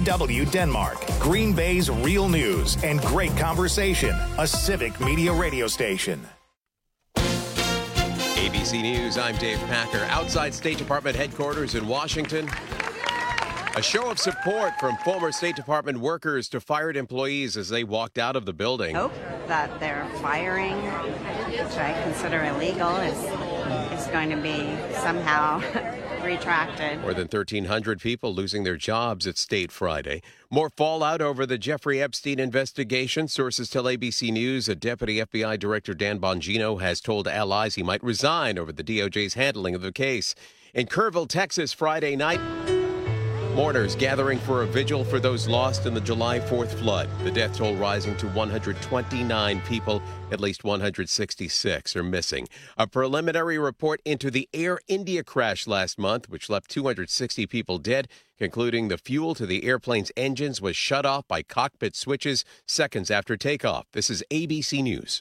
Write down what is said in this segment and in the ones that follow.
KCBW Denmark, Green Bay's real news and great conversation, a civic media radio station. ABC News, I'm Dave Packer. Outside State Department headquarters in Washington, a show of support from former State Department workers to fired employees as they walked out of the building. Hope that their firing, which I consider illegal, is going to be somehow retracted. More than 1,300 people losing their jobs at State Friday. More fallout over the Jeffrey Epstein investigation. Sources tell ABC News that Deputy FBI Director Dan Bongino has told allies he might resign over the DOJ's handling of the case. In Kerrville, Texas, Friday night, mourners gathering for a vigil for those lost in the July 4th flood. The death toll rising to 129 people. At least 166 are missing. A preliminary report into the Air India crash last month, which left 260 people dead, concluding the fuel to the airplane's engines was shut off by cockpit switches seconds after takeoff. This is ABC News.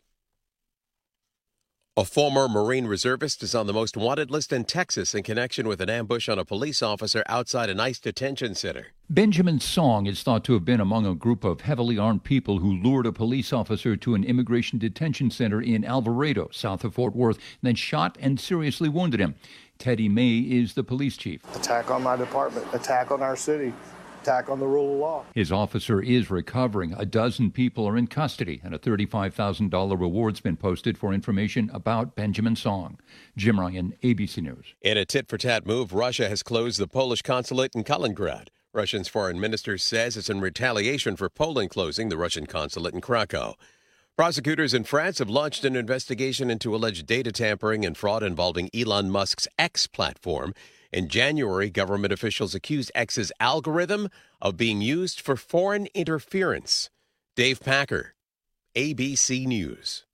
A former Marine reservist is on the most wanted list in Texas in connection with an ambush on a police officer outside an ICE detention center. Benjamin Song is thought to have been among a group of heavily armed people who lured a police officer to an immigration detention center in Alvarado, south of Fort Worth, then shot and seriously wounded him. Teddy May is the police chief. Attack on my department, attack on our city. Attack on the rule of law. His officer is recovering. A dozen people are in custody, and a $35,000 reward's been posted for information about Benjamin Song. Jim Ryan, ABC News. In a tit-for-tat move, Russia has closed the Polish consulate in Kaliningrad. Russia's foreign minister says it's in retaliation for Poland closing the Russian consulate in Krakow. Prosecutors in France have launched an investigation into alleged data tampering and fraud involving Elon Musk's X platform. In January, government officials accused X's algorithm of being used for foreign interference. Dave Packer, ABC News.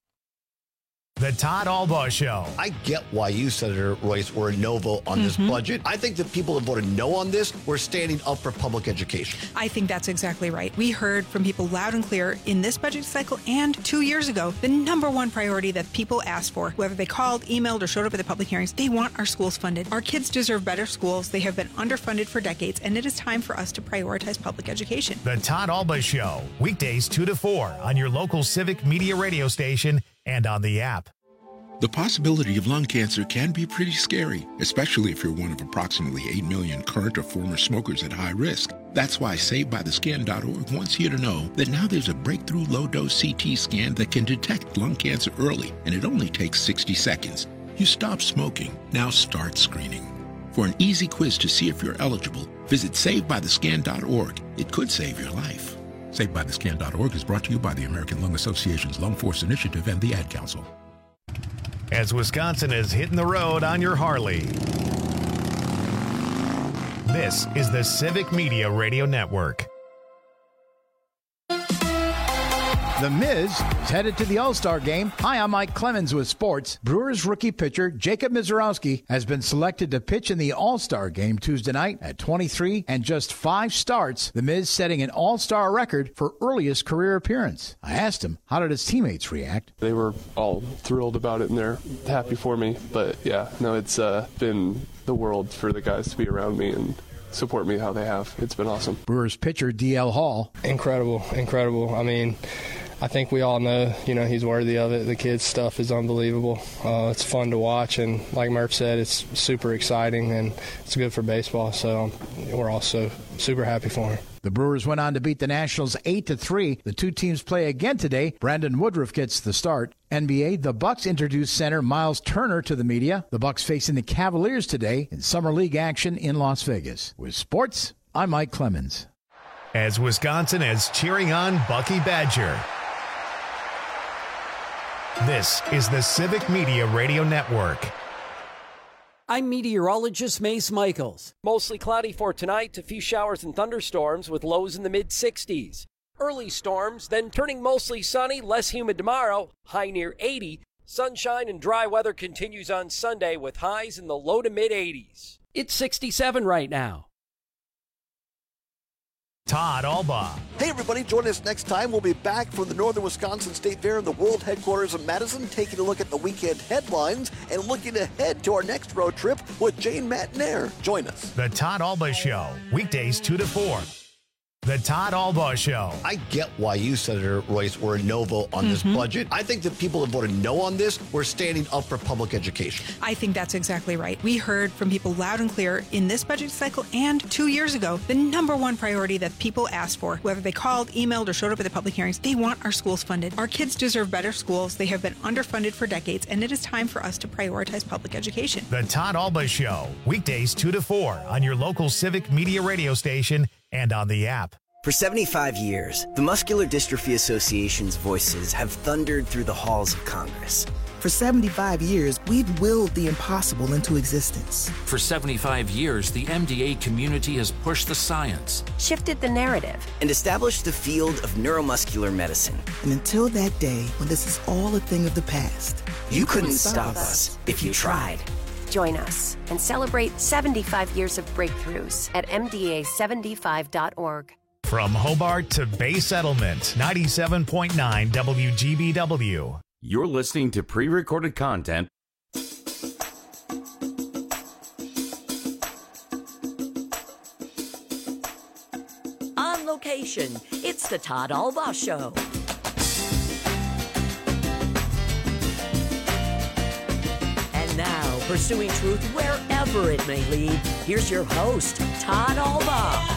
The Todd Albaugh Show. I get why you, Senator Royce, were a no vote on this budget. I think that people that voted no on this were standing up for public education. I think that's exactly right. We heard from people loud and clear in this budget cycle and 2 years ago, the number one priority that people asked for, whether they called, emailed, or showed up at the public hearings, they want our schools funded. Our kids deserve better schools. They have been underfunded for decades, and it is time for us to prioritize public education. The Todd Albaugh Show, weekdays 2 to 4 on your local civic media radio station and on the app. The possibility of lung cancer can be pretty scary, especially if you're one of approximately 8 million current or former smokers at high risk. That's why SaveByTheScan.org wants you to know that now there's a breakthrough low-dose CT scan that can detect lung cancer early, and it only takes 60 seconds. You stop smoking, now start screening. For an easy quiz to see if you're eligible, visit SaveByTheScan.org. It could save your life. SaveByTheScan.org is brought to you by the American Lung Association's Lung Force Initiative and the Ad Council. As Wisconsin is hitting the road on your Harley. This is the Civic Media Radio Network. The Miz is headed to the All-Star game. Hi, I'm Mike Clemens with sports. Brewers rookie pitcher Jacob Misiorowski has been selected to pitch in the All-Star game Tuesday night at 23 and just 5 starts. The Miz setting an All-Star record for earliest career appearance. I asked him, how did his teammates react? They were all thrilled about it and they're happy for me. But yeah, no, it's been the world for the guys to be around me and support me how they have. It's been awesome. Brewers pitcher DL Hall. Incredible. I mean, I think we all know, he's worthy of it. The kids' stuff is unbelievable. It's fun to watch, and like Murph said, it's super exciting, and it's good for baseball, so we're also super happy for him. The Brewers went on to beat the Nationals 8-3. The two teams play again today. Brandon Woodruff gets the start. NBA, the Bucks introduced center Miles Turner to the media. The Bucks facing the Cavaliers today in Summer League action in Las Vegas. With sports, I'm Mike Clemens. As Wisconsin is cheering on Bucky Badger. This is the Civic Media Radio Network. I'm meteorologist Mace Michaels. Mostly cloudy for tonight, a few showers and thunderstorms with lows in the mid-60s. Early storms, then turning mostly sunny, less humid tomorrow, high near 80. Sunshine and dry weather continues on Sunday with highs in the low to mid-80s. It's 67 right now. Todd Albaugh. Hey, everybody, join us next time. We'll be back from the Northern Wisconsin State Fair in the world headquarters of Madison, taking a look at the weekend headlines and looking ahead to our next road trip with Jane Matt Nair. Join us. The Todd Albaugh Show, weekdays 2 to 4 The Todd Albaugh Show. I get why you, Senator Royce, were a no vote on this budget. I think that people that voted no on this were standing up for public education. I think that's exactly right. We heard from people loud and clear in this budget cycle and 2 years ago, the number one priority that people asked for, whether they called, emailed, or showed up at the public hearings, they want our schools funded. Our kids deserve better schools. They have been underfunded for decades, and it is time for us to prioritize public education. The Todd Albaugh Show, weekdays 2 to 4 on your local Civic Media radio station and on the app. For 75 years, the Muscular Dystrophy Association's voices have thundered through the halls of Congress. For 75 years, we've willed the impossible into existence. For 75 years, the MDA community has pushed the science, shifted the narrative, and established the field of neuromuscular medicine. And until that day, when this is all a thing of the past, you couldn't stop us if you tried. Join us and celebrate 75 years of breakthroughs at MDA75.org. From Hobart to Bay Settlement, 97.9 WGBW. You're listening to pre-recorded content. On location, it's the Todd Albaugh Show. And now, pursuing truth wherever it may lead, here's your host, Todd Albaugh.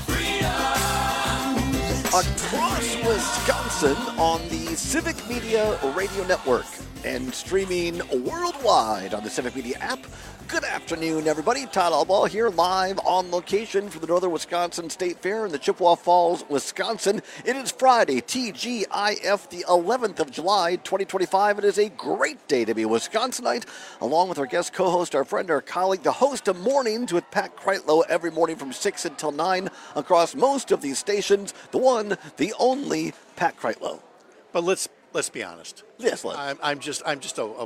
Across Wisconsin on the Civic Media Radio Network and streaming worldwide on the Civic Media app. Good afternoon, everybody. Todd Albaugh here, live on location for the Northern Wisconsin State Fair in the Chippewa Falls, Wisconsin. It is Friday, TGIF, the 11th of July, 2025. It is a great day to be a Wisconsinite, along with our guest co-host, our friend, our colleague, the host of Mornings with Pat Kreitlow every morning from 6 until 9 across most of these stations. The one, the only Pat Kreitlow. But let's be honest. Yes, I'm just a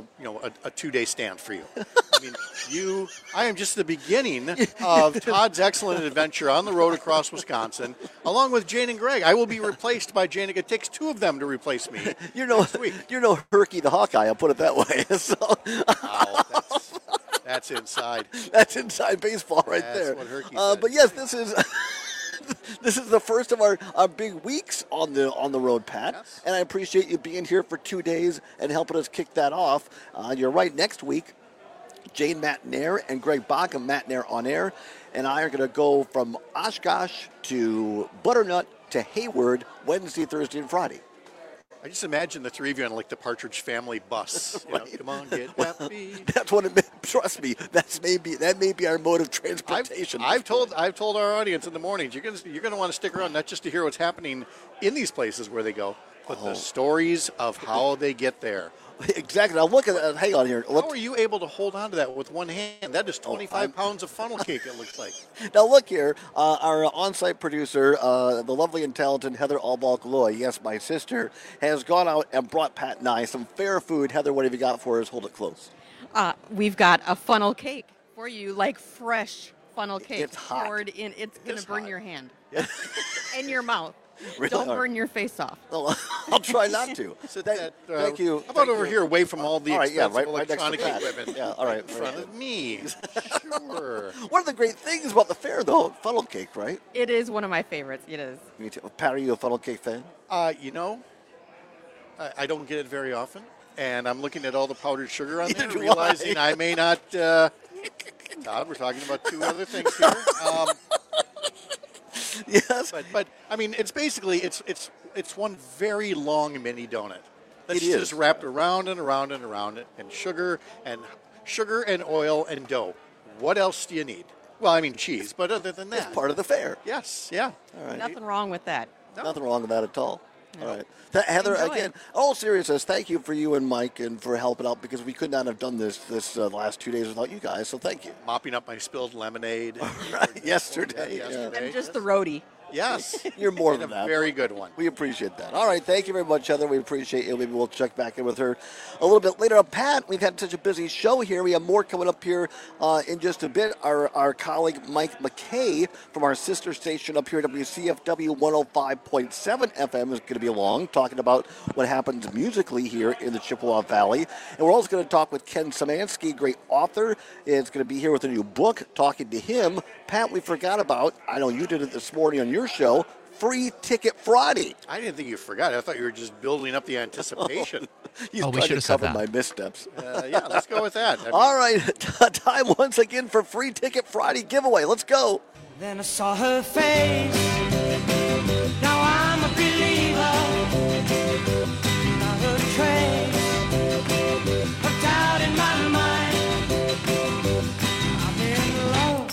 2-day stand for you. I mean, I am just the beginning of Todd's excellent adventure on the road across Wisconsin, along with Jane and Greg. I will be replaced by Jane. It takes two of them to replace me. You're no Herky the Hawkeye. I'll put it that way. So. Wow, that's inside. That's inside baseball right there. That's what Herky said. But yes, this is. This is the first of our big weeks on the road, Pat, yes. And I appreciate you being here for 2 days and helping us kick that off. You're right, next week, Jane Matnair and Greg Bacham, Matnair on air, and I are going to go from Oshkosh to Butternut to Hayward Wednesday, Thursday, and Friday. I just imagine the three of you on like the Partridge Family bus. Right. Come on, get happy. That's what it meant. Trust me. That may be our mode of transportation. I've told our audience in the mornings you're gonna want to stick around not just to hear what's happening in these places where they go, but the stories of how they get there. Exactly. Now look at hang on here. How are you able to hold on to that with one hand? That is 25 pounds of funnel cake, it looks like. Now look here. Our on-site producer, the lovely and talented Heather Albaugh-Loy, yes, my sister, has gone out and brought Pat and I some fair food. Heather, what have you got for us? Hold it close. We've got a funnel cake for you, like fresh funnel cake. It's hot. Poured in. It's going to burn your hand and your mouth. Really? Don't burn your face off. I'll try not to. Thank you. How about over here, away from all the expensive right electronic next to equipment? Yeah, all right. In front of me. Sure. One of the great things about the fair, though, funnel cake, right? It is one of my favorites. It is. Me too. Pat, are you a funnel cake fan? I don't get it very often, and I'm looking at all the powdered sugar on there, realizing I may not. Todd, we're talking about two other things here. Yes, but I mean, it's basically it's one very long mini donut. That's It is. just wrapped around and around and around it, and sugar and oil and dough. What else do you need? Well, I mean cheese, but other than that, It's part of the fair. yes, yeah. All right. Nothing wrong with that. Nothing wrong with that at all. All right. Heather, Enjoy. again, all seriousness, thank you for you and Mike and for helping out because we could not have done this last 2 days without you guys, so thank you. Mopping up my spilled lemonade. Yesterday. And just the roadie. Yes. You're more And than a that. very good one. We appreciate that. All right, thank you very much, Heather. We appreciate you. Maybe we'll check back in with her a little bit later. Pat, we've had such a busy show here. We have more coming up here in just a bit. Our colleague Mike McKay from our sister station up here, WCFW 105.7 FM, is going to be along talking about what happens musically here in the Chippewa Valley. And we're also going to talk with Ken Szymanski, great author. Is going to be here with a new book, talking to him. Pat, we forgot about, I know you did it this morning on your show, Free Ticket Friday. I didn't think you forgot. I thought you were just building up the anticipation. He's trying to cover my missteps. Yeah, let's go with that. All right, time once again for Free Ticket Friday giveaway. Let's go. Then I saw her face. Now I'm a believer. Not a trace of doubt in my mind. I've been alone.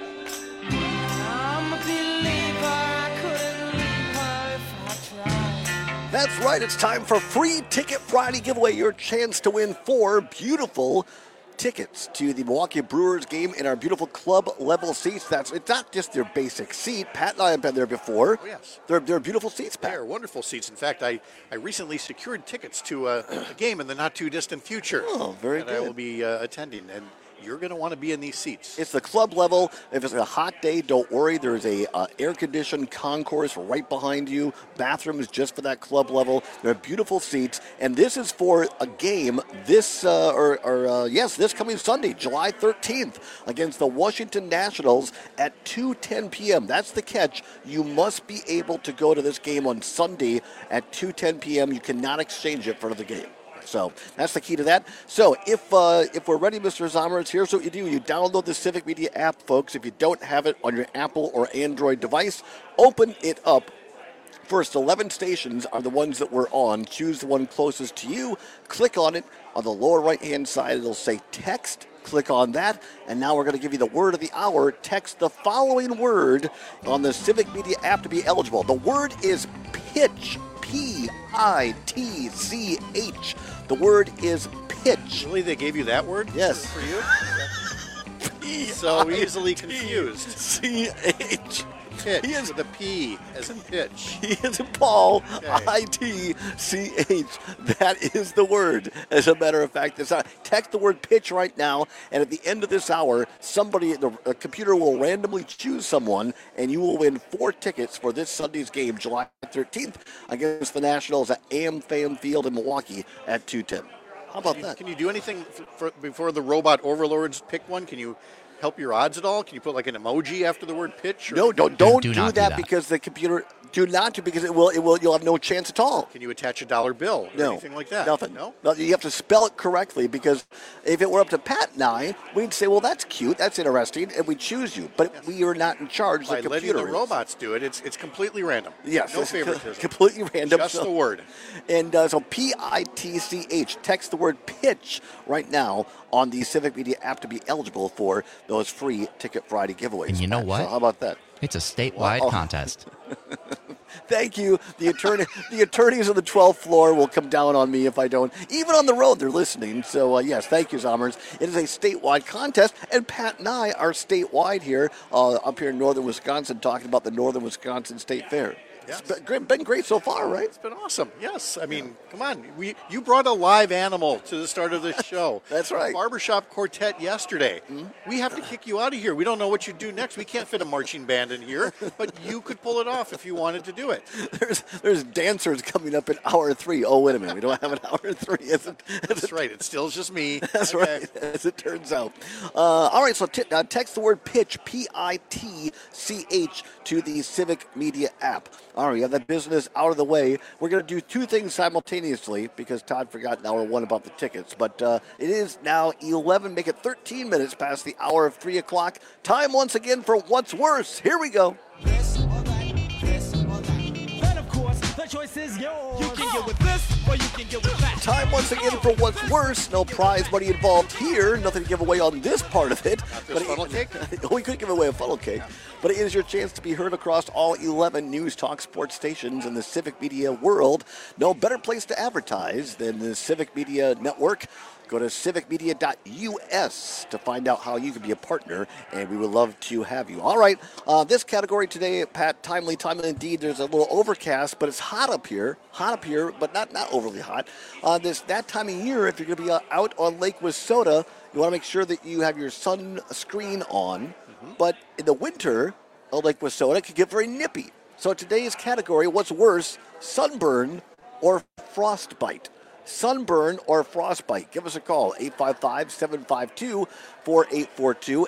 I'm a believer. I couldn't leave her if I tried. That's right. It's time for Free Ticket Friday giveaway. Your chance to win 4 beautiful tickets to the Milwaukee Brewers game in our beautiful club level seats. It's not just their basic seat. Pat and I have been there before. Oh, yes. They're beautiful seats, Pat. They're wonderful seats. In fact, I recently secured tickets to a game in the not too distant future. Oh, very that good. I will be attending, and you're going to want to be in these seats. It's the club level. If it's a hot day, don't worry. There's a air-conditioned concourse right behind you. Bathrooms just for that club level. They're beautiful seats. And this is for a game this coming Sunday, July 13th, against the Washington Nationals at 2:10 p.m. That's the catch. You must be able to go to this game on Sunday at 2:10 p.m. You cannot exchange it for the game. So that's the key to that. So if we're ready, Mr. Zommers, here's what you do. You download the Civic Media app, folks. If you don't have it on your Apple or Android device, open it up. First 11 stations are the ones that we're on. Choose the one closest to you. Click on it. On the lower right-hand side, it'll say text. Click on that. And now we're going to give you the word of the hour. Text the following word on the Civic Media app to be eligible. The word is pitch. P-I-T-C-H. The word is pitch. Really, they gave you that word? Yes. For you? So easily confused. C-H. Pitch. He is with a P as in pitch. He is in Paul. Okay. I-T-C-H. That is the word. As a matter of fact, text the word pitch right now, and at the end of this hour, the computer will randomly choose someone, and you will win 4 tickets for this Sunday's game, July 13th, against the Nationals at AmFam Field in Milwaukee at 2:10. How about that? Can you do anything before the robot overlords pick one? Can you help your odds at all? Can you put like an emoji after the word pitch? No, don't do that because the computer. Do not do because you'll have no chance at all. Can you attach a dollar bill or anything like that? Nothing. No? You have to spell it correctly because if it were up to Pat and I, we'd say, well, that's cute, that's interesting, and we choose you. But we are not in charge. By the computer letting the robots do it, it's completely random. Yes. No favoritism. Completely random. Just the word. And so P-I-T-C-H. Text the word pitch right now on the Civic Media app to be eligible for those free Ticket Friday giveaways. And you know what? So how about that? It's a statewide contest. Thank you. The attorneys on the 12th floor will come down on me if I don't. Even on the road, they're listening. So, yes, thank you, Zommers. It is a statewide contest, and Pat and I are statewide here, up here in northern Wisconsin, talking about the Northern Wisconsin State Fair. Yes. It's been great so far, right? It's been awesome. Yes. I mean, come on. You brought a live animal to the start of this show. That's right. Barbershop Quartet yesterday. Mm-hmm. We have to kick you out of here. We don't know what you do next. We can't fit a marching band in here, but you could pull it off if you wanted to do it. There's dancers coming up in hour 3. Oh, wait a minute. We don't have an hour 3. That's right. It still is just me. That's right, as it turns out. All right, so text the word pitch, P-I-T-C-H, to the Civic Media app. All right, we have that business out of the way. We're going to do 2 things simultaneously because Todd forgot in hour 1 about the tickets. But it is now 11, make it 13 minutes past the hour of 3 o'clock. Time once again for What's Worse. Here we go. The choice is yours. You can get with this or you can get with that. Time once again for What's Worse. No prize money involved here. Nothing to give away on this part of it. But funnel cake? We could give away a funnel cake. But it is your chance to be heard across all 11 News Talk sports stations in the Civic Media world. No better place to advertise than the Civic Media Network. Go to civicmedia.us to find out how you can be a partner, and we would love to have you. All right, this category today, Pat, timely indeed. There's a little overcast, but it's hot up here, but not overly hot. That time of year, if you're going to be out on Lake Wissota, you want to make sure that you have your sunscreen on. Mm-hmm. But in the winter, Lake Wissota can get very nippy. So today's category, what's worse, sunburn or frostbite? sunburn or frostbite? Give us a call, 855-752-4842,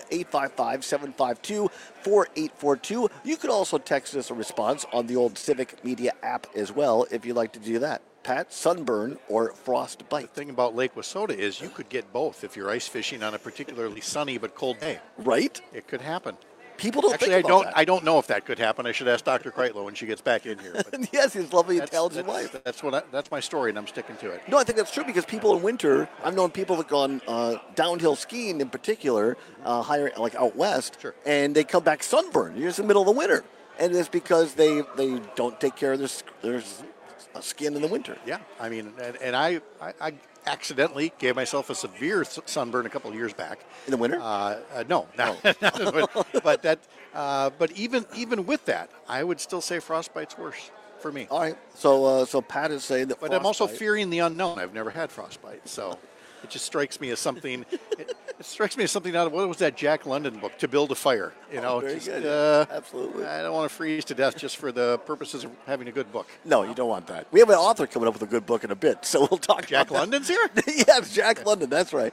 855-752-4842. You could also text us a response on the old Civic Media app as well if you'd like to do that. Pat, sunburn or frostbite? The thing about Lake Wissota is you could get both if you're ice fishing on a particularly sunny but cold day. Right? It could happen. People don't Actually, think about that. I don't know if that could happen. I should ask Dr. Kreitlow when she gets back in here. But yes, his lovely, intelligent wife. That's my story, and I'm sticking to it. No, I think that's true because people in winter, I've known people that gone downhill skiing in particular, higher like out west, and they come back sunburned. You're just in the middle of the winter, and it's because they don't take care of their skin in the winter. Yeah, I mean, and I accidentally gave myself a severe sunburn a couple of years back. In the winter? No, not in the winter. But even with that, I would still say frostbite's worse for me. All right. So Pat is saying that. But I'm also fearing the unknown. I've never had frostbite, so it just strikes me as something. It strikes me as something out of what was that Jack London book, To Build a Fire? Very good. Absolutely. I don't want to freeze to death just for the purposes of having a good book. No, you don't want that. We have an author coming up with a good book in a bit, so we'll talk. Jack London's here? Yes, Jack London. That's right.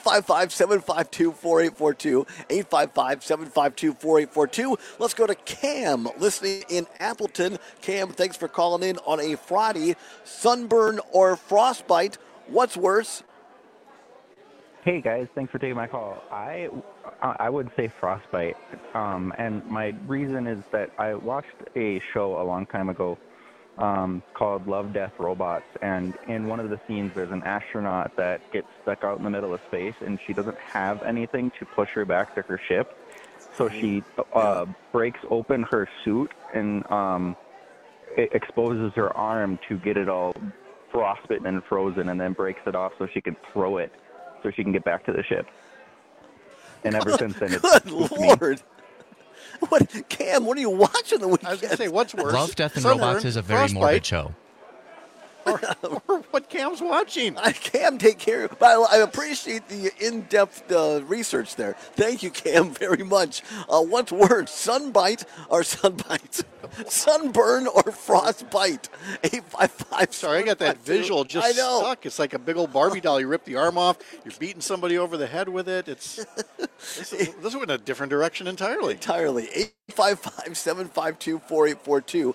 855-752-4842. 855-752-4842. Let's go to Cam, listening in Appleton. Cam, thanks for calling in on a Friday. Sunburn or frostbite? What's worse? Hey guys, thanks for taking my call. I would say frostbite, and my reason is that I watched a show a long time ago called Love, Death, Robots, and in one of the scenes there's an astronaut that gets stuck out in the middle of space, and she doesn't have anything to push her back to her ship, so she breaks open her suit and it exposes her arm to get it all frostbitten and frozen, and then breaks it off so she can throw it so she can get back to the ship. And ever since then, it's good Lord. What, Cam, what are you watching the weekend? I was going to say, what's worse? Love, Death, and Robots is a very morbid show. Or what Cam's watching. Cam, take care. But I appreciate the in-depth research there. Thank you, Cam, very much. What's worse, sunbite or sunbite? Sunburn or frostbite? 855. Sorry, I got that visual just stuck. It's like a big old Barbie doll. You rip the arm off. You're beating somebody over the head with it. This went in a different direction entirely. 855-752-4842.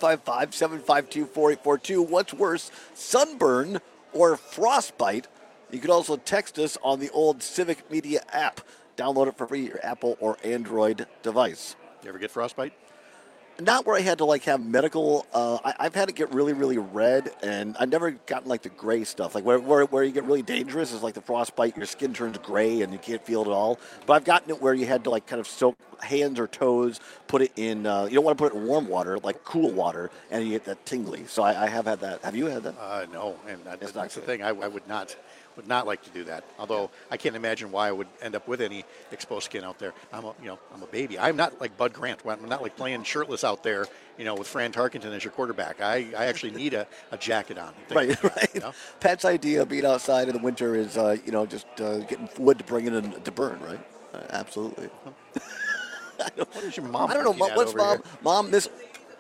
855-752-4842. What's worse, sunburn or frostbite? You can also text us on the old Civic Media app. Download it for free, your Apple or Android device. You ever get frostbite? Not where I had to have medical. I've had it get really, really red, and I've never gotten the gray stuff. Where you get really dangerous is the frostbite. Your skin turns gray and you can't feel it at all. But I've gotten it where you had to kind of soak hands or toes, put it in. You don't want to put it in warm water, cool water, and you get that tingly. So I have had that. Have you had that? No, and that's the thing. I would not like to do that. Although I can't imagine why I would end up with any exposed skin out there. I'm a baby. I'm not like Bud Grant. I'm not playing shirtless out there, with Fran Tarkenton as your quarterback. I actually need a jacket on. Right. Pat's idea of being outside in the winter is, just getting wood to bring in to burn, right? Absolutely. What is your mom? I don't know. What's mom? This.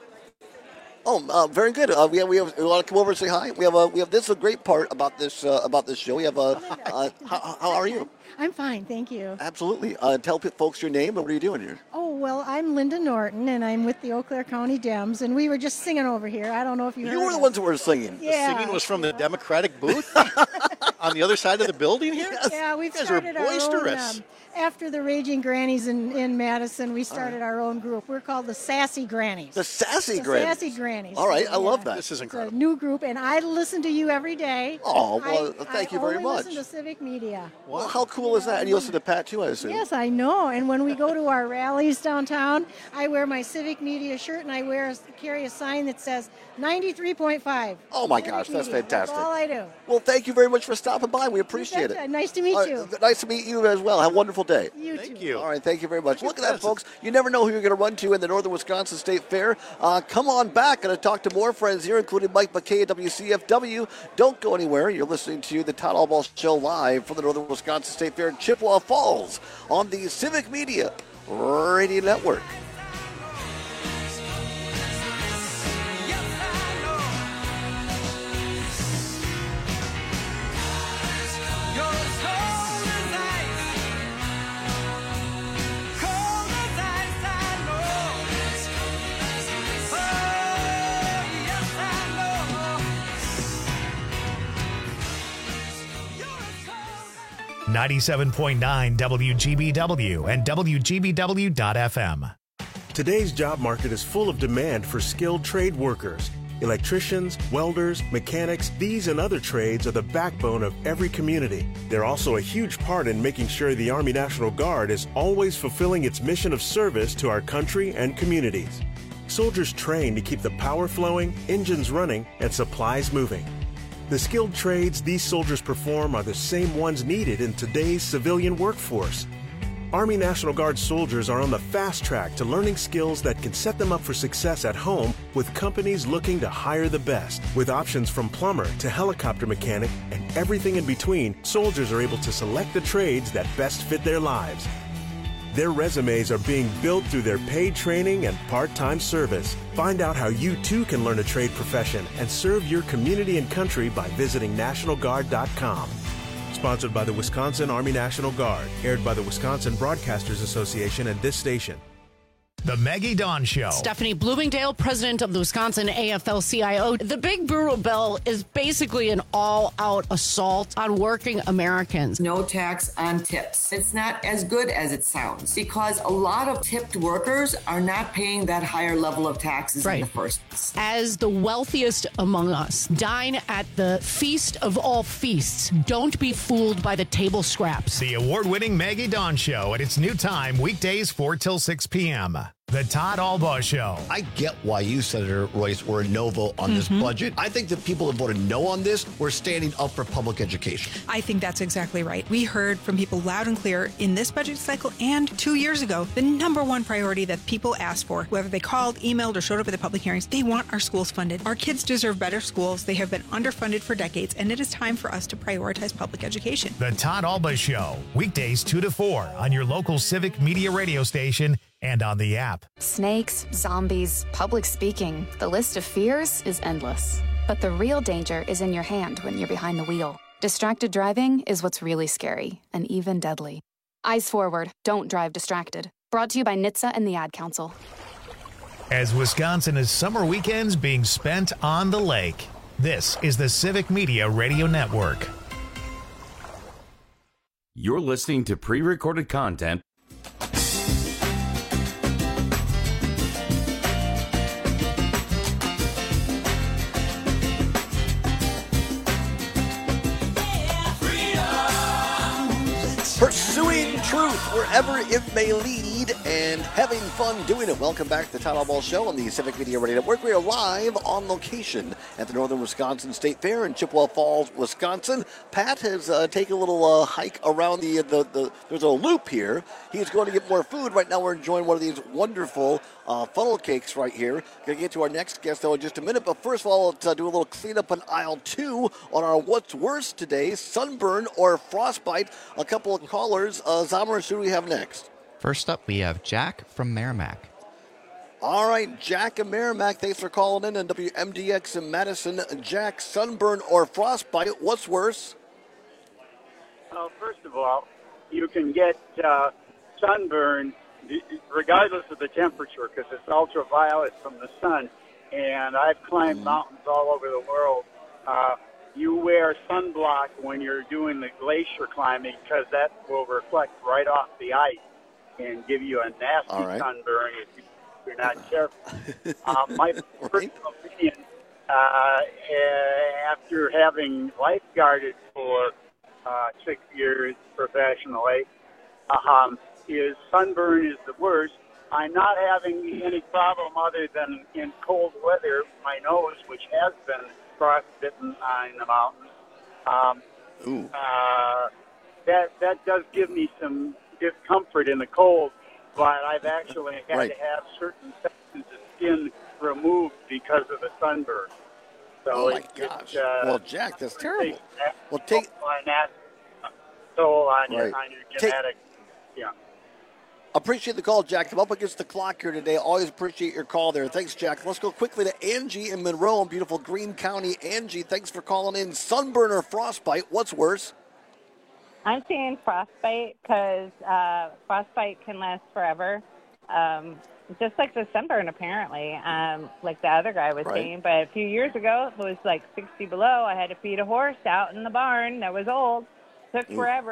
Oh, very good. We want to come over and say hi. We have this is a great part about this show. We have how are you? I'm fine, thank you. Absolutely. Tell folks your name and what are you doing here? Oh, well, I'm Linda Norton, and I'm with the Eau Claire County Dems, and we were just singing over here. I don't know if you heard. You were the ones who were singing. Yeah. The singing was from the Democratic booth on the other side of the building here? Yes. Yeah, we've started our own. After the Raging Grannies in Madison, we started our own group. We're called the Sassy Grannies. The Sassy Grannies. Sassy Grannies. All right, I love that. This is incredible. It's a new group, and I listen to you every day. Oh, well, thank you very much. I listen to Civic Media. Well, how cool is that? And you listen to Pat, too, I assume. Yes, I know. And when we go to our rallies downtown, I wear my Civic Media shirt, and I carry a sign that says 93.5. Oh, my gosh, that's fantastic. That's all I do. Well, thank you very much for stopping by. We appreciate it. Nice to meet you. Nice to meet you as well. Have a wonderful day. You too. Thank you. All right, thank you very much. Look at that, folks. You never know who you're going to run to in the Northern Wisconsin State Fair. Come on back. Going to talk to more friends here, including Mike McKay at WCFW. Don't go anywhere. You're listening to the Todd Albaugh Show live from the Northern Wisconsin State Fair in Chippewa Falls on the Civic Media Radio Network. 97.9 WGBW and WGBW.FM. Today's job market is full of demand for skilled trade workers. Electricians, welders, mechanics, these and other trades are the backbone of every community. They're also a huge part in making sure the Army National Guard is always fulfilling its mission of service to our country and communities. Soldiers train to keep the power flowing, engines running, and supplies moving. The skilled trades these soldiers perform are the same ones needed in today's civilian workforce. Army National Guard soldiers are on the fast track to learning skills that can set them up for success at home with companies looking to hire the best. With options from plumber to helicopter mechanic and everything in between, soldiers are able to select the trades that best fit their lives. Their resumes are being built through their paid training and part-time service. Find out how you too can learn a trade profession and serve your community and country by visiting NationalGuard.com. Sponsored by the Wisconsin Army National Guard. Aired by the Wisconsin Broadcasters Association and this station. The Maggie Dawn Show. Stephanie Bloomingdale, president of the Wisconsin AFL-CIO. The Big Brutal Bill is basically an all-out assault on working Americans. No tax on tips. It's not as good as it sounds because a lot of tipped workers are not paying that higher level of taxes in the first place. As the wealthiest among us, dine at the feast of all feasts. Don't be fooled by the table scraps. The award-winning Maggie Dawn Show at its new time, weekdays 4 till 6 p.m. The Todd Albaugh Show. I get why you, Senator Royce, were a no vote on this budget. I think the people that voted no on this were standing up for public education. I think that's exactly right. We heard from people loud and clear in this budget cycle and 2 years ago, the number one priority that people asked for, whether they called, emailed, or showed up at the public hearings, they want our schools funded. Our kids deserve better schools. They have been underfunded for decades, and it is time for us to prioritize public education. The Todd Albaugh Show, weekdays 2 to 4 on your local Civic Media radio station and on the app. Snakes, zombies, public speaking. The list of fears is endless. But the real danger is in your hand when you're behind the wheel. Distracted driving is what's really scary and even deadly. Eyes forward. Don't drive distracted. Brought to you by NHTSA and the Ad Council. As Wisconsin is summer weekends being spent on the lake, this is the Civic Media Radio Network. You're listening to pre-recorded content. Pursuing truth wherever it may lead and having fun doing it. Welcome back to the Todd Albaugh Show on the Civic Media Radio Network. We are live on location at the Northern Wisconsin State Fair in Chippewa Falls, Wisconsin. Pat has taken a little hike around there's a loop here. He's going to get more food. Right now we're enjoying one of these wonderful funnel cakes right here. Going to get to our next guest though in just a minute. But first of all, let's do a little cleanup on aisle 2 on our What's Worse today, sunburn or frostbite. A couple of callers. Zamarish, who do we have next? First up, we have Jack from Merrimack. All right, Jack and Merrimack, thanks for calling in on WMDX in Madison. Jack, sunburn or frostbite, what's worse? Well, first of all, you can get sunburn regardless of the temperature because it's ultraviolet from the sun. And I've climbed mountains all over the world. You wear sunblock when you're doing the glacier climbing because that will reflect right off the ice and give you a nasty sunburn if you're not careful. My personal opinion, after having lifeguarded for 6 years professionally, is sunburn is the worst. I'm not having any problem other than in cold weather, my nose, which has been frostbitten in the mountains. That does give me some discomfort in the cold, but I've actually had to have certain sections of skin removed because of the sunburn. So oh my gosh! Well, Jack, that's terrible. Well, take on that toll on your genetic. Appreciate the call, Jack. I'm up against the clock here today. Always appreciate your call there. Thanks, Jack. Let's go quickly to Angie in Monroe, beautiful Greene County. Angie, thanks for calling in. Sunburn or frostbite, what's worse? I'm saying frostbite because frostbite can last forever. Just like the sunburn, apparently, like the other guy was saying. But a few years ago, it was like 60 below. I had to feed a horse out in the barn that was old. Took forever.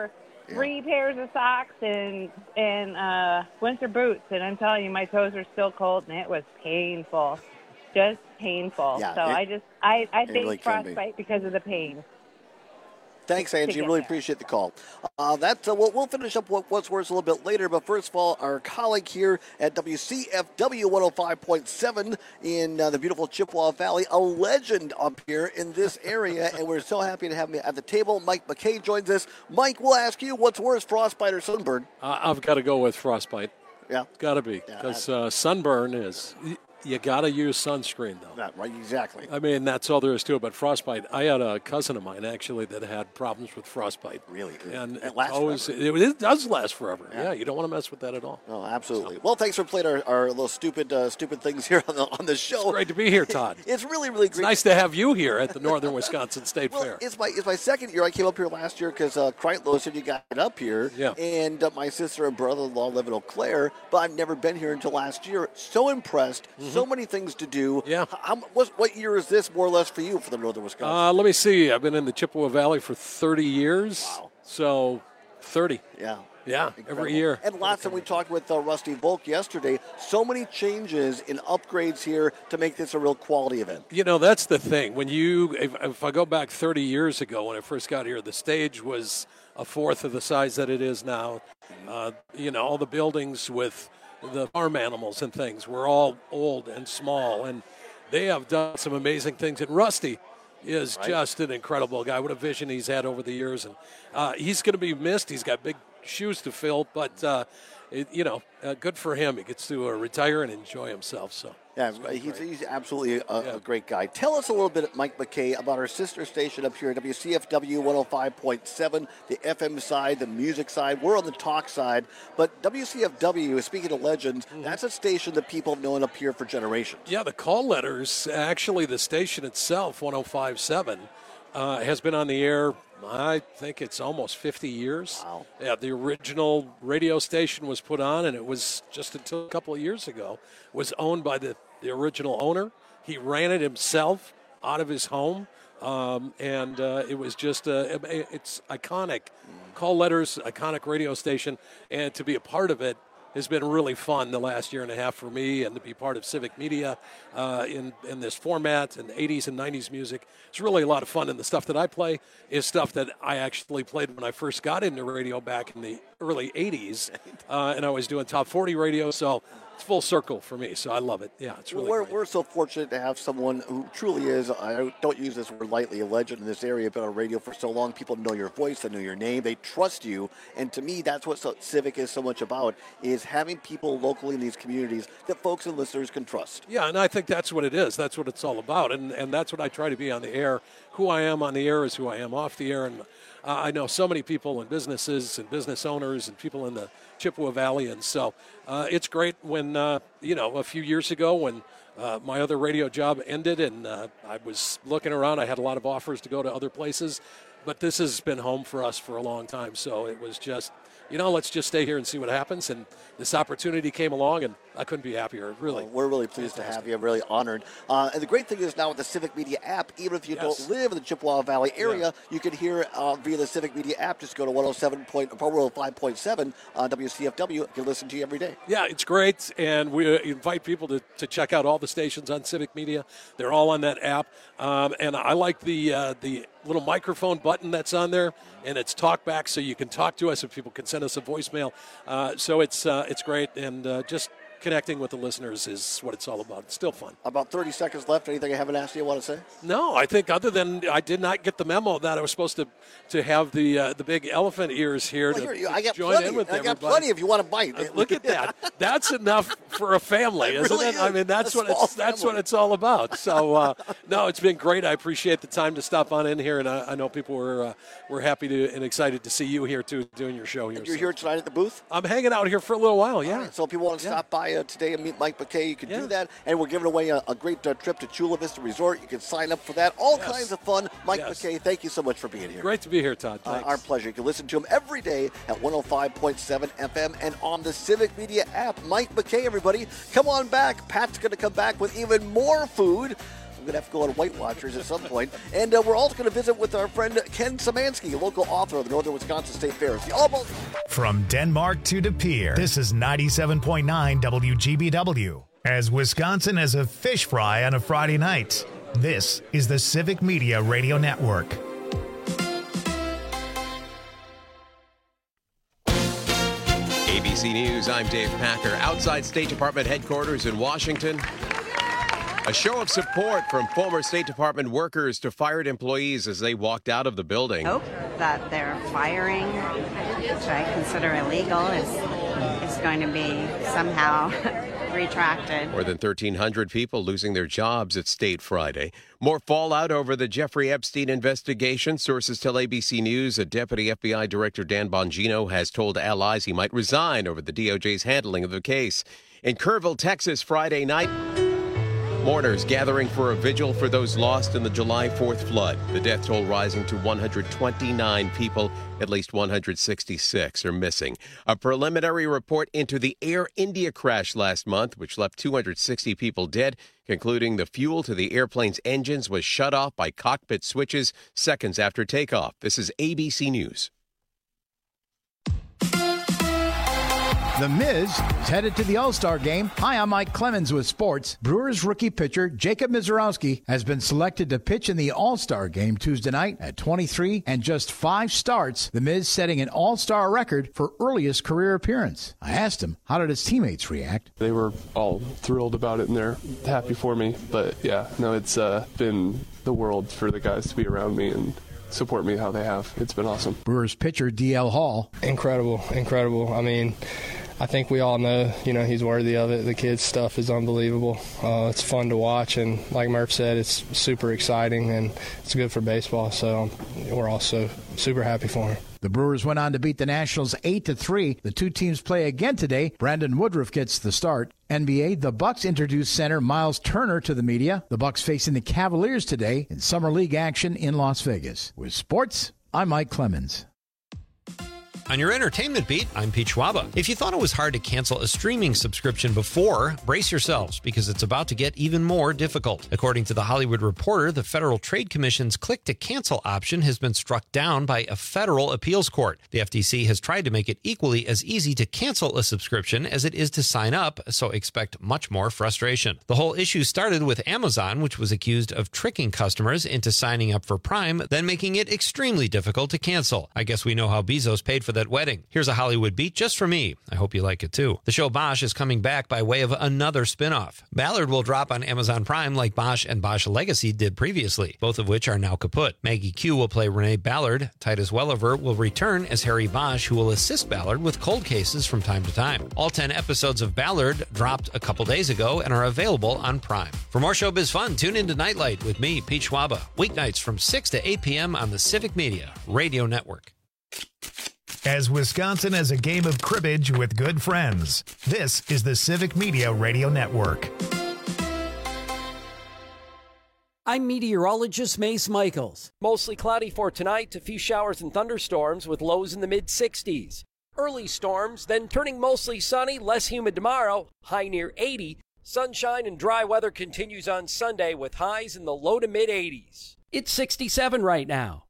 3 pairs of socks and winter boots, and I'm telling you, my toes are still cold, and it was painful, just painful. Yeah, so it I think really can be. frostbite because of the pain. Thanks, Angie. Really appreciate the call. We'll finish up what's worse a little bit later, but first of all, our colleague here at WCFW 105.7 in the beautiful Chippewa Valley, a legend up here in this area, and we're so happy to have him at the table. Mike McKay joins us. Mike, we'll ask you, what's worse, frostbite or sunburn? I've got to go with frostbite. Yeah. Got to be, because sunburn is... You got to use sunscreen, though. Right, exactly. I mean, that's all there is to it. But frostbite, I had a cousin of mine, actually, that had problems with frostbite. Really? And it lasts forever. It does last forever. Yeah, you don't want to mess with that at all. Oh, absolutely. Well, thanks for playing our little stupid things here on the show. It's great to be here, Todd. It's really, really great. It's nice to have you here at the Northern Wisconsin State Fair. It's my second year. I came up here last year because Kreitlow said you got up here. Yeah. And my sister and brother-in-law live in Eau Claire, but I've never been here until last year. So impressed. Mm-hmm. So many things to do. Yeah. What year is this more or less for you for the Northern Wisconsin? Let me see. I've been in the Chippewa Valley for 30 years. Wow. So 30. Yeah. Yeah, Incredible. every year. And last time we talked with Rusty Volk yesterday, so many changes and upgrades here to make this a real quality event. You know, that's the thing. When if I go back 30 years ago when I first got here, the stage was a fourth of the size that it is now. All the buildings with the farm animals and things were all old and small, and they have done some amazing things. And Rusty is just an incredible guy. What a vision he's had over the years, and he's going to be missed. He's got big shoes to fill, but good for him. He gets to retire and enjoy himself. So yeah, he's absolutely a great guy. Tell us a little bit, Mike McKay, about our sister station up here at WCFW 105.7, the FM side, the music side. We're on the talk side, but WCFW, speaking of legends, that's a station that people have known up here for generations. Yeah, the call letters, actually the station itself, 105.7, has been on the air, I think it's almost 50 years. Wow. Yeah, the original radio station was put on, and it was just until a couple of years ago, was owned by the original owner. He ran it himself out of his home, and it was just it's iconic. Call letters, iconic radio station, and to be a part of it has been really fun the last year and a half for me, and to be part of Civic Media in this format and 80s and 90s music. It's really a lot of fun, and the stuff that I play is stuff that I actually played when I first got into radio back in the early 80s, and I was doing top 40 radio, so it's full circle for me, so I love it. Yeah, it's really great. We're so fortunate to have someone who truly is, I don't use this word lightly, a legend in this area, been on radio for so long. People know your voice, they know your name, they trust you, and to me, that's what Civic is so much about, is having people locally in these communities that folks and listeners can trust. Yeah, and I think that's what it is. That's what it's all about, and that's what I try to be on the air. Who I am on the air is who I am off the air, and I know so many people and businesses and business owners and people in the Chippewa Valley, and so it's great when, a few years ago when my other radio job ended and I was looking around, I had a lot of offers to go to other places, but this has been home for us for a long time, so it was just, let's just stay here and see what happens, and this opportunity came along, and I couldn't be happier, really. We're really pleased to have you. I'm really honored. And the great thing is now with the Civic Media app, even if you don't live in the Chippewa Valley area, you can hear via the Civic Media app. Just go to 105.7 WCFW. You can listen to you every day. Yeah, it's great, and we invite people to check out all the stations on Civic Media. They're all on that app, and I like the little microphone button that's on there, and it's talk back, so you can talk to us, and people can send us a voicemail. So it's great, and just connecting with the listeners is what it's all about. It's still fun. About 30 seconds left. Anything I haven't asked you want to say? No, I think other than I did not get the memo that I was supposed to have the big elephant ears here to join in with everybody. I got plenty if you want to bite. Look at that. That's enough for a family, isn't really it? Is. I mean, that's what it's all about. So, no, it's been great. I appreciate the time to stop on in here, and I know people were happy to and excited to see you here, too, doing your show here. You're here tonight at the booth? I'm hanging out here for a little while, yeah. Right, so if people want to stop by today and meet Mike McKay, you can do that. And we're giving away a great trip to Chula Vista Resort. You can sign up for that. All kinds of fun. Mike McKay, thank you so much for being here. Great to be here, Todd. Our pleasure. You can listen to him every day at 105.7 FM and on the Civic Media app. Mike McKay, everybody. Come on back. Pat's going to come back with even more food. going to have to go on Weight Watchers at some point. And we're also going to visit with our friend Ken Szymanski, local author of the Northern Wisconsin State Fair. It's the Almost. From Denmark to De Pere, this is 97.9 WGBW. As Wisconsin has a fish fry on a Friday night, this is the Civic Media Radio Network. ABC News, I'm Dave Packer. Outside State Department headquarters in Washington, a show of support from former State Department workers to fired employees as they walked out of the building. Hope that their firing, which I consider illegal, is going to be somehow retracted. More than 1,300 people losing their jobs at State Friday. More fallout over the Jeffrey Epstein investigation. Sources tell ABC News that Deputy FBI Director Dan Bongino has told allies he might resign over the DOJ's handling of the case. In Kerrville, Texas, Friday night, mourners gathering for a vigil for those lost in the July 4th flood. The death toll rising to 129 people. At least 166 are missing. A preliminary report into the Air India crash last month, which left 260 people dead, concluding the fuel to the airplane's engines was shut off by cockpit switches seconds after takeoff. This is ABC News. The Miz is headed to the All-Star game. Hi, I'm Mike Clemens with sports. Brewers rookie pitcher Jacob Misiorowski has been selected to pitch in the All-Star game Tuesday night at 23 and just 5 starts. The Miz setting an All-Star record for earliest career appearance. I asked him, how did his teammates react? They were all thrilled about it and they're happy for me. But yeah, no, it's been the world for the guys to be around me and support me how they have. It's been awesome. Brewers pitcher DL Hall. Incredible. I mean, I think we all know, he's worthy of it. The kids' stuff is unbelievable. It's fun to watch, and like Murph said, it's super exciting, and it's good for baseball, so we're also super happy for him. The Brewers went on to beat the Nationals 8-3. The two teams play again today. Brandon Woodruff gets the start. NBA, the Bucks introduced center Miles Turner to the media. The Bucks facing the Cavaliers today in Summer League action in Las Vegas. With sports, I'm Mike Clemens. On your entertainment beat, I'm Pete Schwaba. If you thought it was hard to cancel a streaming subscription before, brace yourselves because it's about to get even more difficult. According to The Hollywood Reporter, the Federal Trade Commission's click-to-cancel option has been struck down by a federal appeals court. The FTC has tried to make it equally as easy to cancel a subscription as it is to sign up, so expect much more frustration. The whole issue started with Amazon, which was accused of tricking customers into signing up for Prime, then making it extremely difficult to cancel. I guess we know how Bezos paid for that wedding. Here's a Hollywood beat just for me. I hope you like it too. The show Bosch is coming back by way of another spinoff. Ballard will drop on Amazon Prime like Bosch and Bosch Legacy did previously, both of which are now kaput. Maggie Q will play Renee Ballard. Titus Welliver will return as Harry Bosch, who will assist Ballard with cold cases from time to time. All 10 episodes of Ballard dropped a couple days ago and are available on Prime. For more showbiz fun, tune into Nightlight with me, Pete Schwaba, weeknights from 6 to 8 p.m. on the Civic Media Radio Network. As Wisconsin has a game of cribbage with good friends, this is the Civic Media Radio Network. I'm meteorologist Mace Michaels. Mostly cloudy for tonight, a few showers and thunderstorms with lows in the mid-60s. Early storms, then turning mostly sunny, less humid tomorrow, high near 80. Sunshine and dry weather continues on Sunday with highs in the low to mid-80s. It's 67 right now.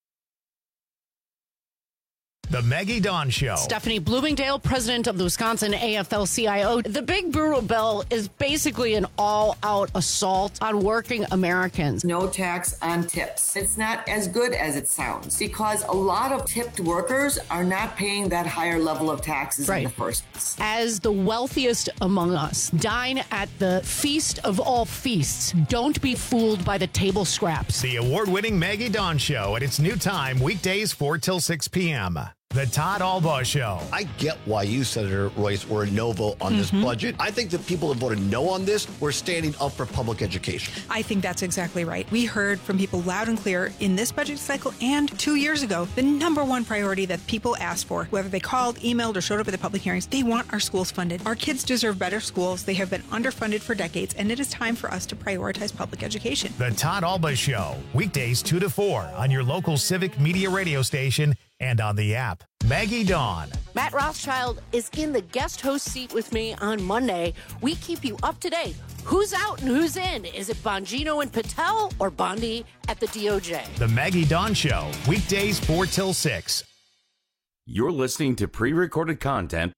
The Maggie Dawn Show. Stephanie Bloomingdale, president of the Wisconsin AFL-CIO. The Big Brutal Bill is basically an all-out assault on working Americans. No tax on tips. It's not as good as it sounds because a lot of tipped workers are not paying that higher level of taxes in the first place. As the wealthiest among us, dine at the feast of all feasts. Don't be fooled by the table scraps. The award-winning Maggie Dawn Show at its new time, weekdays 4 till 6 p.m. The Todd Albaugh Show. I get why you, Senator Royce, were a no vote on this budget. I think the people that voted no on this were standing up for public education. I think that's exactly right. We heard from people loud and clear in this budget cycle and 2 years ago, the number one priority that people asked for, whether they called, emailed, or showed up at the public hearings, they want our schools funded. Our kids deserve better schools. They have been underfunded for decades, and it is time for us to prioritize public education. The Todd Albaugh Show, weekdays 2 to 4 on your local Civic Media radio station, and on the app. Maggie Dawn. Matt Rothschild is in the guest host seat with me on Monday. We keep you up to date. Who's out and who's in? Is it Bongino and Patel or Bondi at the DOJ? The Maggie Dawn Show, weekdays 4 till 6. You're listening to pre-recorded content.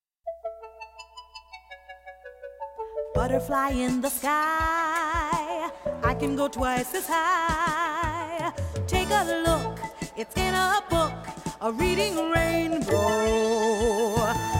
Butterfly in the sky, I can go twice as high. Take a look, it's in a book, a reading rainbow.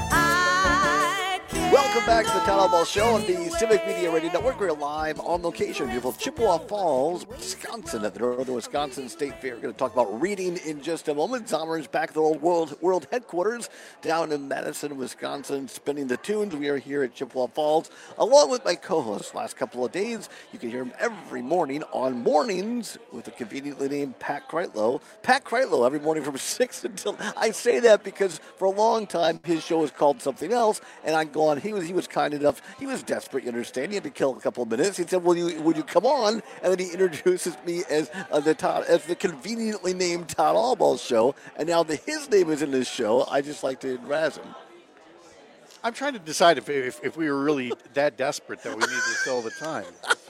Welcome back to the Town Hall Ball Show on the Civic Media Radio Network. We're live on location, beautiful Chippewa Falls, Wisconsin, at the Northern Wisconsin State Fair. We're going to talk about reading in just a moment. Zomer's back at the old world headquarters down in Madison, Wisconsin, spinning the tunes. We are here at Chippewa Falls, along with my co-host last couple of days. You can hear him every morning on Mornings with the conveniently named Pat Kreitlow. Pat Kreitlow every morning from 6 until... I say that because for a long time his show was called something else, and I go on. He was kind enough. He was desperate, you understand. He had to kill a couple of minutes. He said, would you come on? And then he introduces me as the conveniently named Todd Allball Show. And now that his name is in this show, I just like to razz him. I'm trying to decide if we were really that desperate that we need this all the time.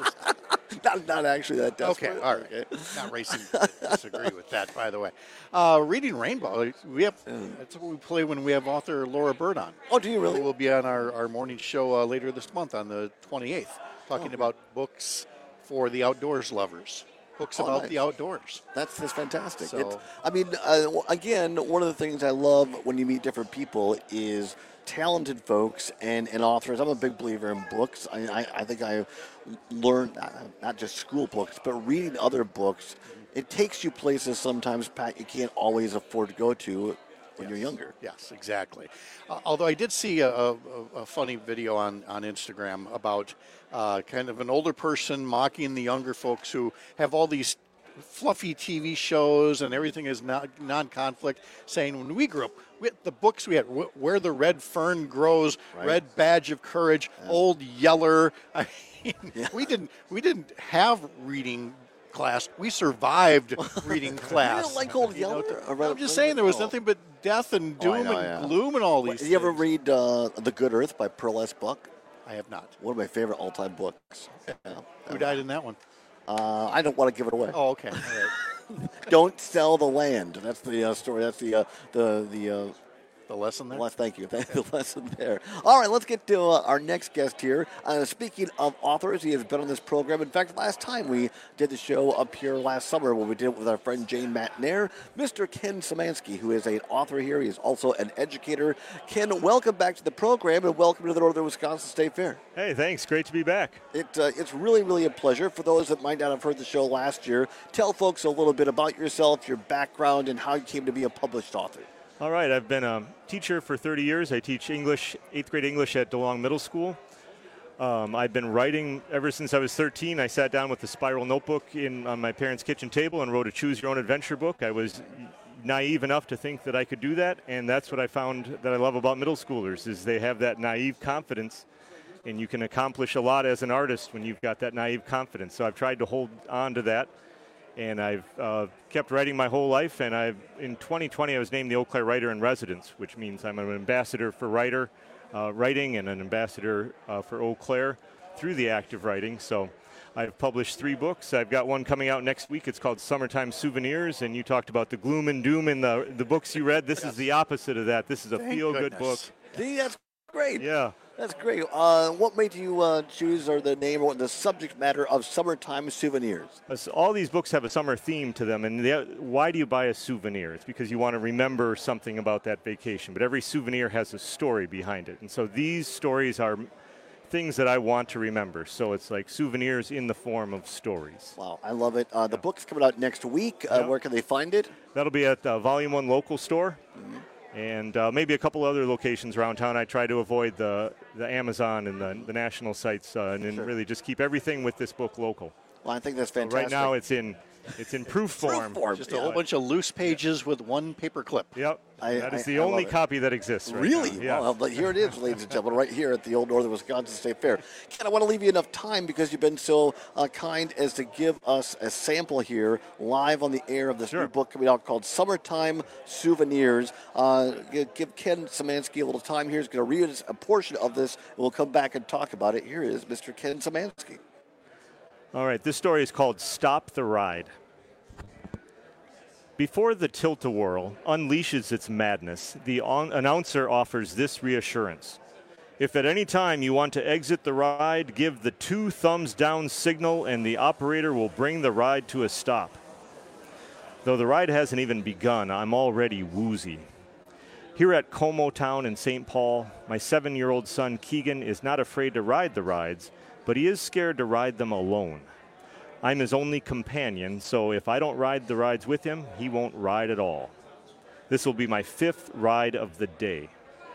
Not actually that desperate. Okay, all right. Okay. Not racing to disagree with that, by the way. Reading Rainbow, that's what we play when we have author Laura Bird on. Oh, do you really? We'll be on our morning show later this month on the 28th, talking about books for the outdoors lovers. Books about the outdoors. That's fantastic. So, again, one of the things I love when you meet different people is talented folks and authors. I'm a big believer in books. I think I learned not just school books, but reading other books. It takes you places sometimes, Pat, you can't always afford to go to when you're younger. Yes, exactly. Although I did see a funny video on Instagram about kind of an older person mocking the younger folks who have all these fluffy TV shows and everything is non-conflict, saying when we grew up, the books we had, Where the Red Fern Grows, right. Red Badge of Courage, Old Yeller. I mean, we didn't have reading class. We survived reading class. You don't like Old Yeller? I'm just saying there was nothing but death and doom and gloom and all these things. Did you ever read The Good Earth by Pearl S. Buck? I have not. One of my favorite all-time books. Who died in that one? I don't want to give it away. Oh, okay. All right. Don't sell the land. That's the story. That's the lesson there? Thank you. The lesson there. All right, let's get to our next guest here. Speaking of authors, he has been on this program. In fact, last time we did the show up here last summer when we did it with our friend Jane Matnair, Mr. Ken Szymanski, who is an author here. He is also an educator. Ken, welcome back to the program and welcome to the Northern Wisconsin State Fair. Hey, thanks. Great to be back. It's really, really a pleasure. For those that might not have heard the show last year, tell folks a little bit about yourself, your background, and how you came to be a published author. All right, I've been a teacher for 30 years. I teach English, 8th grade English at DeLong Middle School. I've been writing ever since I was 13. I sat down with a spiral notebook on my parents' kitchen table and wrote a Choose Your Own Adventure book. I was naive enough to think that I could do that, and that's what I found that I love about middle schoolers is they have that naive confidence, and you can accomplish a lot as an artist when you've got that naive confidence. So I've tried to hold on to that. And I've kept writing my whole life, and in 2020 I was named the Eau Claire Writer in Residence, which means I'm an ambassador for writing and an ambassador for Eau Claire through the act of writing. So I've published 3 books. I've got one coming out next week. It's called Summertime Souvenirs, and you talked about the gloom and doom in the books you read. This is the opposite of that. This is a feel-good book. See, that's great. Yeah. That's great. What made you choose the name or the subject matter of Summertime Souvenirs? All these books have a summer theme to them, and why do you buy a souvenir? It's because you want to remember something about that vacation, but every souvenir has a story behind it. And so these stories are things that I want to remember. So it's like souvenirs in the form of stories. Wow, I love it. The book's coming out next week. Where can they find it? That'll be at Volume 1 local store. Mm-hmm. And maybe a couple other locations around town. I try to avoid the Amazon and the national sites and then really just keep everything with this book local. Well, I think that's fantastic. So right now it's in It's in proof form. Just a whole bunch of loose pages with one paper clip. Yep. That is the only copy that exists right Really? now. Yeah. Well, but here it is, ladies and gentlemen, right here at the Old Northern Wisconsin State Fair. Ken, I want to leave you enough time because you've been so kind as to give us a sample here live on the air of this new book coming out called Summertime Souvenirs. Give Ken Szymanski a little time here. He's going to read a portion of this, and we'll come back and talk about it. Here is Mr. Ken Szymanski. All right, this story is called Stop the Ride. Before the tilt-a-whirl unleashes its madness, the announcer offers this reassurance. If at any time you want to exit the ride, give the 2 thumbs down signal and the operator will bring the ride to a stop. Though the ride hasn't even begun, I'm already woozy. Here at Como Town in St. Paul, my 7-year-old son Keegan is not afraid to ride the rides, but he is scared to ride them alone. I'm his only companion, so if I don't ride the rides with him, he won't ride at all. This will be my 5th ride of the day.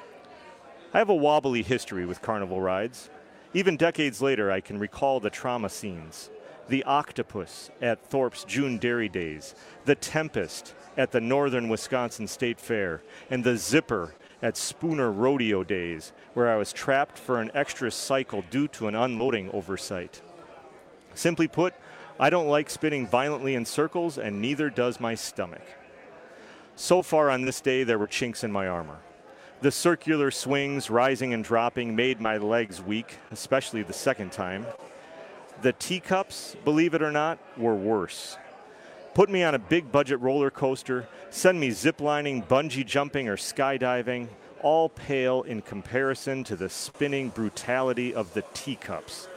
I have a wobbly history with carnival rides. Even decades later, I can recall the trauma scenes. The octopus at Thorpe's June Dairy Days, the Tempest at the Northern Wisconsin State Fair, and the Zipper at Spooner Rodeo Days, where I was trapped for an extra cycle due to an unloading oversight. Simply put, I don't like spinning violently in circles, and neither does my stomach. So far on this day, there were chinks in my armor. The circular swings, rising and dropping, made my legs weak, especially the second time. The teacups, believe it or not, were worse. Put me on a big budget roller coaster, send me ziplining, bungee jumping, or skydiving, all pale in comparison to the spinning brutality of the teacups.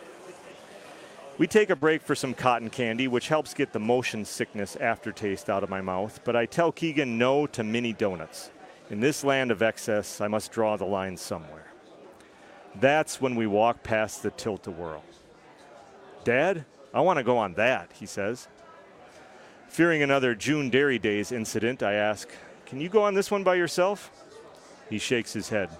We take a break for some cotton candy, which helps get the motion sickness aftertaste out of my mouth, but I tell Keegan no to mini donuts. In this land of excess, I must draw the line somewhere. That's when we walk past the tilt-a-whirl. Dad, I want to go on that, he says. Fearing another June Dairy Days incident, I ask, can you go on this one by yourself? He shakes his head.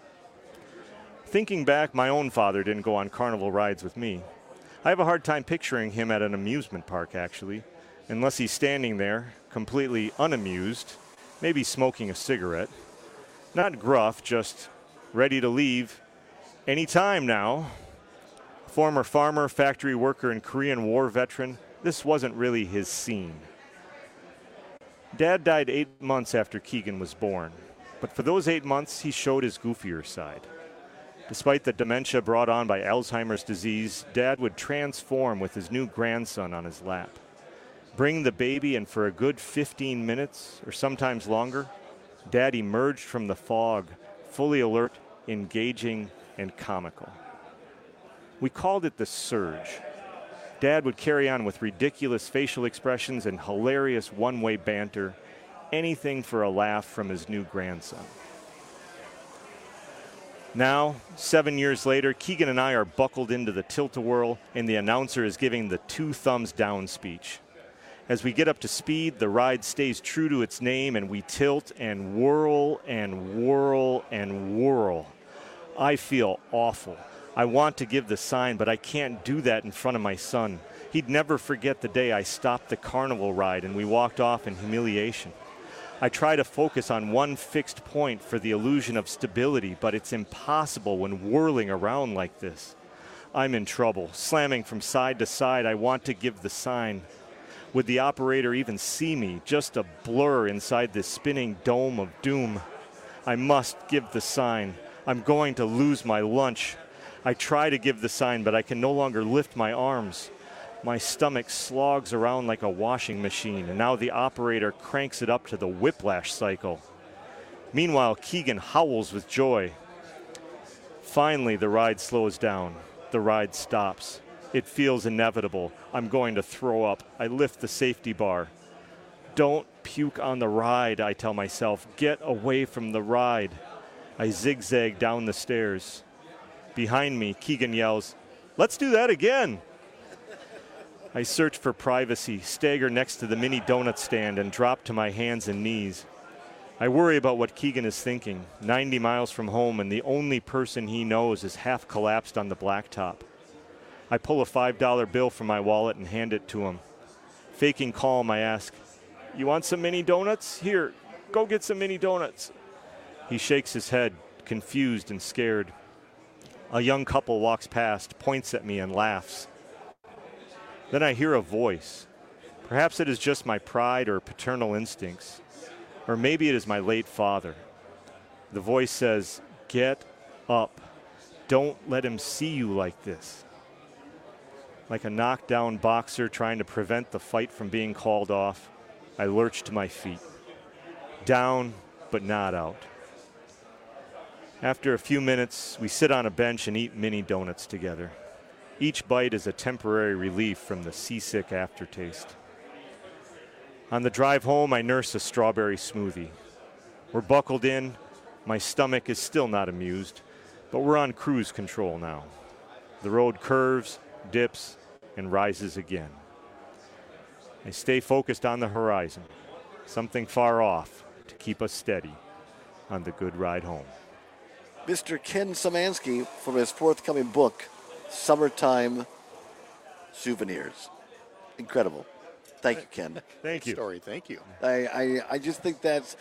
Thinking back, my own father didn't go on carnival rides with me. I have a hard time picturing him at an amusement park, actually, unless he's standing there, completely unamused, maybe smoking a cigarette. Not gruff, just ready to leave any time now. Former farmer, factory worker, and Korean War veteran, this wasn't really his scene. Dad died 8 months after Keegan was born, but for those 8 months, he showed his goofier side. Despite the dementia brought on by Alzheimer's disease, Dad would transform with his new grandson on his lap. Bring the baby, and for a good 15 minutes, or sometimes longer, Dad emerged from the fog, fully alert, engaging, and comical. We called it the surge. Dad would carry on with ridiculous facial expressions and hilarious one-way banter, anything for a laugh from his new grandson. Now, 7 years later, Keegan and I are buckled into the tilt-a-whirl, and the announcer is giving the 2 thumbs down speech. As we get up to speed, the ride stays true to its name, and we tilt and whirl and whirl and whirl. I feel awful. I want to give the sign, but I can't do that in front of my son. He'd never forget the day I stopped the carnival ride and we walked off in humiliation. I try to focus on one fixed point for the illusion of stability, but it's impossible when whirling around like this. I'm in trouble. Slamming from side to side, I want to give the sign. Would the operator even see me? Just a blur inside this spinning dome of doom. I must give the sign. I'm going to lose my lunch. I try to give the sign, but I can no longer lift my arms. My stomach slogs around like a washing machine, and now the operator cranks it up to the whiplash cycle. Meanwhile, Keegan howls with joy. Finally, the ride slows down. The ride stops. It feels inevitable. I'm going to throw up. I lift the safety bar. Don't puke on the ride, I tell myself. Get away from the ride. I zigzag down the stairs. Behind me, Keegan yells, "Let's do that again." I search for privacy, stagger next to the mini donut stand, and drop to my hands and knees. I worry about what Keegan is thinking, 90 miles from home, and the only person he knows is half collapsed on the blacktop. I pull a $5 bill from my wallet and hand it to him. Faking calm, I ask, "You want some mini donuts? Here, go get some mini donuts." He shakes his head, confused and scared. A young couple walks past, points at me, and laughs. Then I hear a voice. Perhaps it is just my pride or paternal instincts, or maybe it is my late father. The voice says, "Get up. Don't let him see you like this." Like a knockdown boxer trying to prevent the fight from being called off, I lurch to my feet. Down, but not out. After a few minutes, we sit on a bench and eat mini donuts together. Each bite is a temporary relief from the seasick aftertaste. On the drive home, I nurse a strawberry smoothie. We're buckled in. My stomach is still not amused, but we're on cruise control now. The road curves, dips, and rises again. I stay focused on the horizon, something far off to keep us steady on the good ride home. Mr. Ken Szymanski from his forthcoming book, Summertime Souvenirs. Incredible. Thank you, Ken. Thank you. Story. Thank you. I just think that's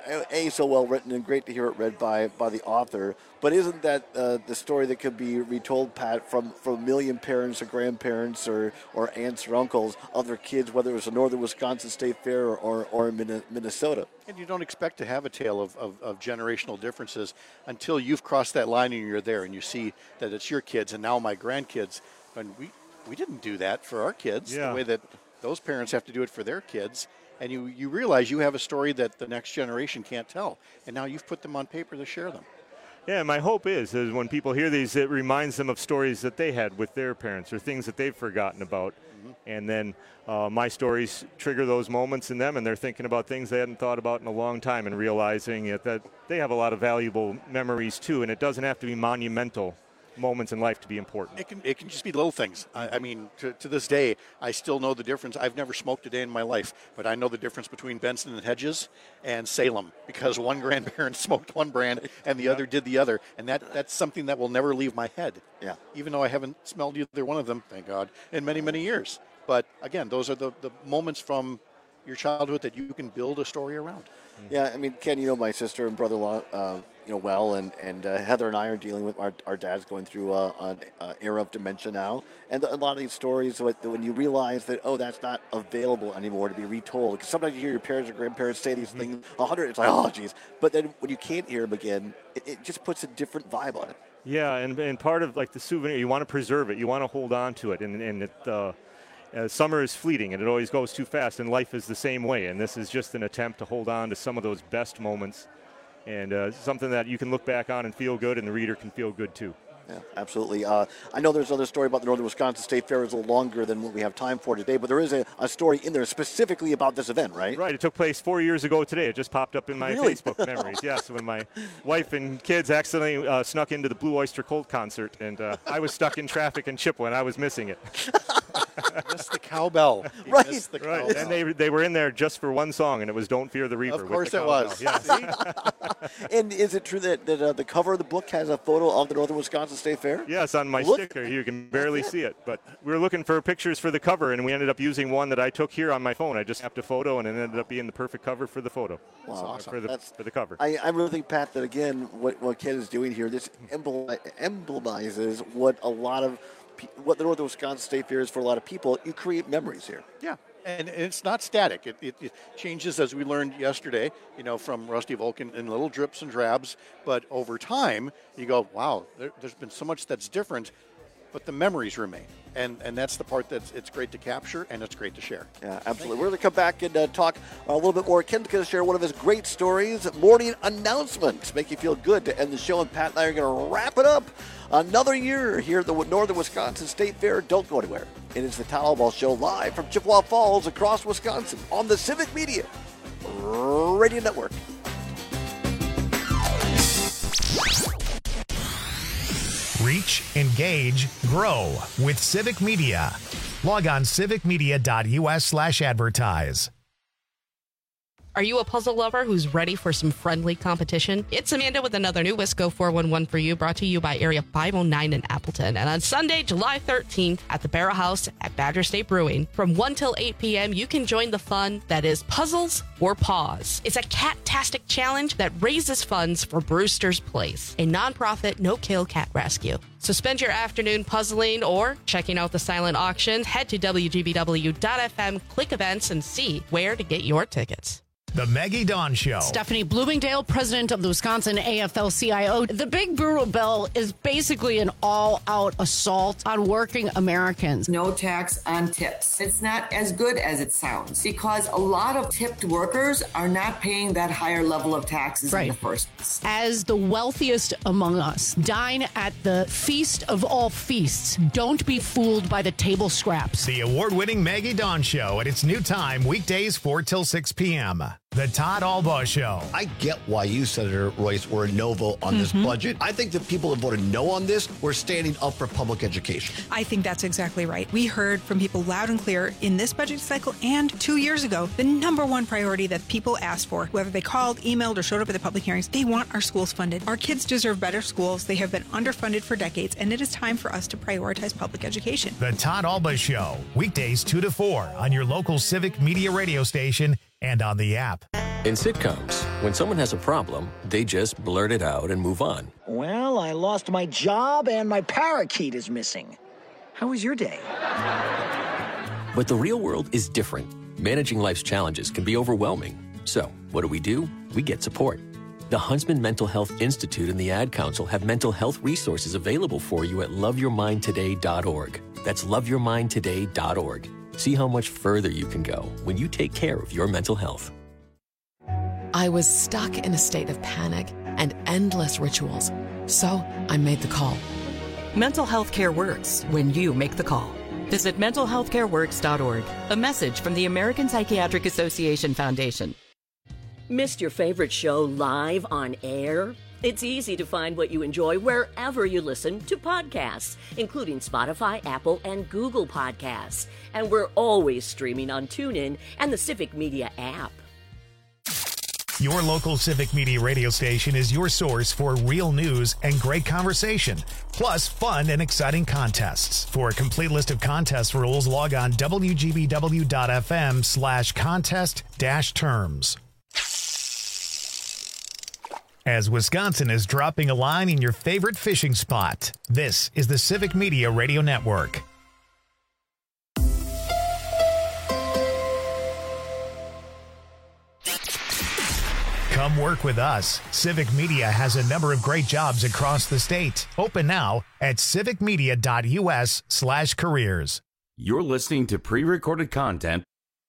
so well written and great to hear it read by the author. But isn't that the story that could be retold, Pat, from a million parents or grandparents or aunts or uncles of their kids, whether it was a Northern Wisconsin State Fair or Minnesota? And you don't expect to have a tale of generational differences until you've crossed that line and you're there and you see that it's your kids and now my grandkids. And we didn't do that for our kids the way that those parents have to do it for their kids. And you realize you have a story that the next generation can't tell. And now you've put them on paper to share them. Yeah, my hope is when people hear these, it reminds them of stories that they had with their parents or things that they've forgotten about. Mm-hmm. And then my stories trigger those moments in them, and they're thinking about things they hadn't thought about in a long time and realizing that they have a lot of valuable memories, too. And it doesn't have to be monumental moments in life to be important. It can just be little things. I mean, to this day, I still know the difference. I've never smoked a day in my life, but I know the difference between Benson and Hedges and Salem because one grandparent smoked one brand and the other did the other, and that's something that will never leave my head. Yeah. Even though I haven't smelled either one of them, thank God, in many, many years. But again, those are the moments from your childhood that you can build a story around. Yeah, I mean, Ken, you know my sister and brother-in-law, well, and Heather and I are dealing with our dad's going through an era of dementia now, and a lot of these stories when you realize that that's not available anymore to be retold. Because sometimes you hear your parents or grandparents say these things 100, it's like, oh, geez. But then when you can't hear them again, it just puts a different vibe on it. Yeah, and part of like the souvenir, you want to preserve it, you want to hold on to it, and it. Summer is fleeting, and it always goes too fast, and life is the same way. And this is just an attempt to hold on to some of those best moments, and something that you can look back on and feel good, and the reader can feel good too. Yeah, absolutely. I know there's another story about the Northern Wisconsin State Fair. It's a little longer than what we have time for today, but there is a story in there specifically about this event, right? Right. It took place 4 years ago today. It just popped up in my Facebook memories. Yeah, so when my wife and kids accidentally snuck into the Blue Oyster Cult concert, and I was stuck in traffic in Chippewa, and I was missing it. Missed the cowbell. Right. The right. cowbell. And they were in there just for one song, and it was "Don't Fear the Reaper." Of course with the it was. Yeah. And is it true that the cover of the book has a photo of the Northern Wisconsin State Fair? Yes, on my sticker. You can barely see it. But we were looking for pictures for the cover, and we ended up using one that I took here on my phone. I just snapped a photo, and it ended up being the perfect cover for the photo. Wow. Awesome. For the cover. I really think, Pat, that again, what Ken is doing here, this emblemizes what the Northern Wisconsin State Fair is for a lot of people. You create memories here. Yeah, and it's not static. It changes, as we learned yesterday, from Rusty Vulcan in little drips and drabs. But over time, you go, wow, there's been so much that's different, but the memories remain. And that's the part it's great to capture and it's great to share. Yeah, absolutely. We're going to come back and talk a little bit more. Ken's going to share one of his great stories, morning announcements, make you feel good to end the show. And Pat and I are going to wrap it up. Another year here at the Northern Wisconsin State Fair. Don't go anywhere. It is the Todd Ball Show live from Chippewa Falls across Wisconsin on the Civic Media Radio Network. Reach, engage, grow with Civic Media. Log on civicmedia.us/advertise. Are you a puzzle lover who's ready for some friendly competition? It's Amanda with another new Wisco 411 for you, brought to you by Area 509 in Appleton. And on Sunday, July 13th, at the Barrel House at Badger State Brewing, from 1 till 8 p.m., you can join the fun that is Puzzles or Paws. It's a cat-tastic challenge that raises funds for Brewster's Place, a nonprofit no-kill cat rescue. So spend your afternoon puzzling or checking out the silent auction. Head to WGBW.FM, click events, and see where to get your tickets. The Maggie Dawn Show. Stephanie Bloomingdale, president of the Wisconsin AFL-CIO. The Big Brewer bill is basically an all-out assault on working Americans. No tax on tips. It's not as good as it sounds because a lot of tipped workers are not paying that higher level of taxes in the first place. As the wealthiest among us, dine at the feast of all feasts. Don't be fooled by the table scraps. The award-winning Maggie Dawn Show at its new time, weekdays 4 till 6 p.m. The Todd Albaugh Show. I get why you, Senator Royce, were a no vote on this budget. I think the people that voted no on this were standing up for public education. I think that's exactly right. We heard from people loud and clear in this budget cycle and 2 years ago, the number one priority that people asked for, whether they called, emailed, or showed up at the public hearings, they want our schools funded. Our kids deserve better schools. They have been underfunded for decades, and it is time for us to prioritize public education. The Todd Albaugh Show, weekdays 2 to 4 on your local Civic Media radio station and on the app. In sitcoms, when someone has a problem, they just blurt it out and move on. Well, I lost my job and my parakeet is missing. How was your day? But the real world is different. Managing life's challenges can be overwhelming. So, what do? We get support. The Huntsman Mental Health Institute and the Ad Council have mental health resources available for you at loveyourmindtoday.org. That's loveyourmindtoday.org. See how much further you can go when you take care of your mental health. I was stuck in a state of panic and endless rituals. So I made the call. Mental health care works when you make the call. Visit mentalhealthcareworks.org. A message from the American Psychiatric Association Foundation. Missed your favorite show live on air? It's easy to find what you enjoy wherever you listen to podcasts, including Spotify, Apple, and Google Podcasts. And we're always streaming on TuneIn and the Civic Media app. Your local Civic Media radio station is your source for real news and great conversation, plus fun and exciting contests. For a complete list of contest rules, log on wgbw.fm/contest-terms. As Wisconsin is dropping a line in your favorite fishing spot, this is the Civic Media Radio Network. Come work with us. Civic Media has a number of great jobs across the state. Open now at civicmedia.us/careers. You're listening to pre-recorded content.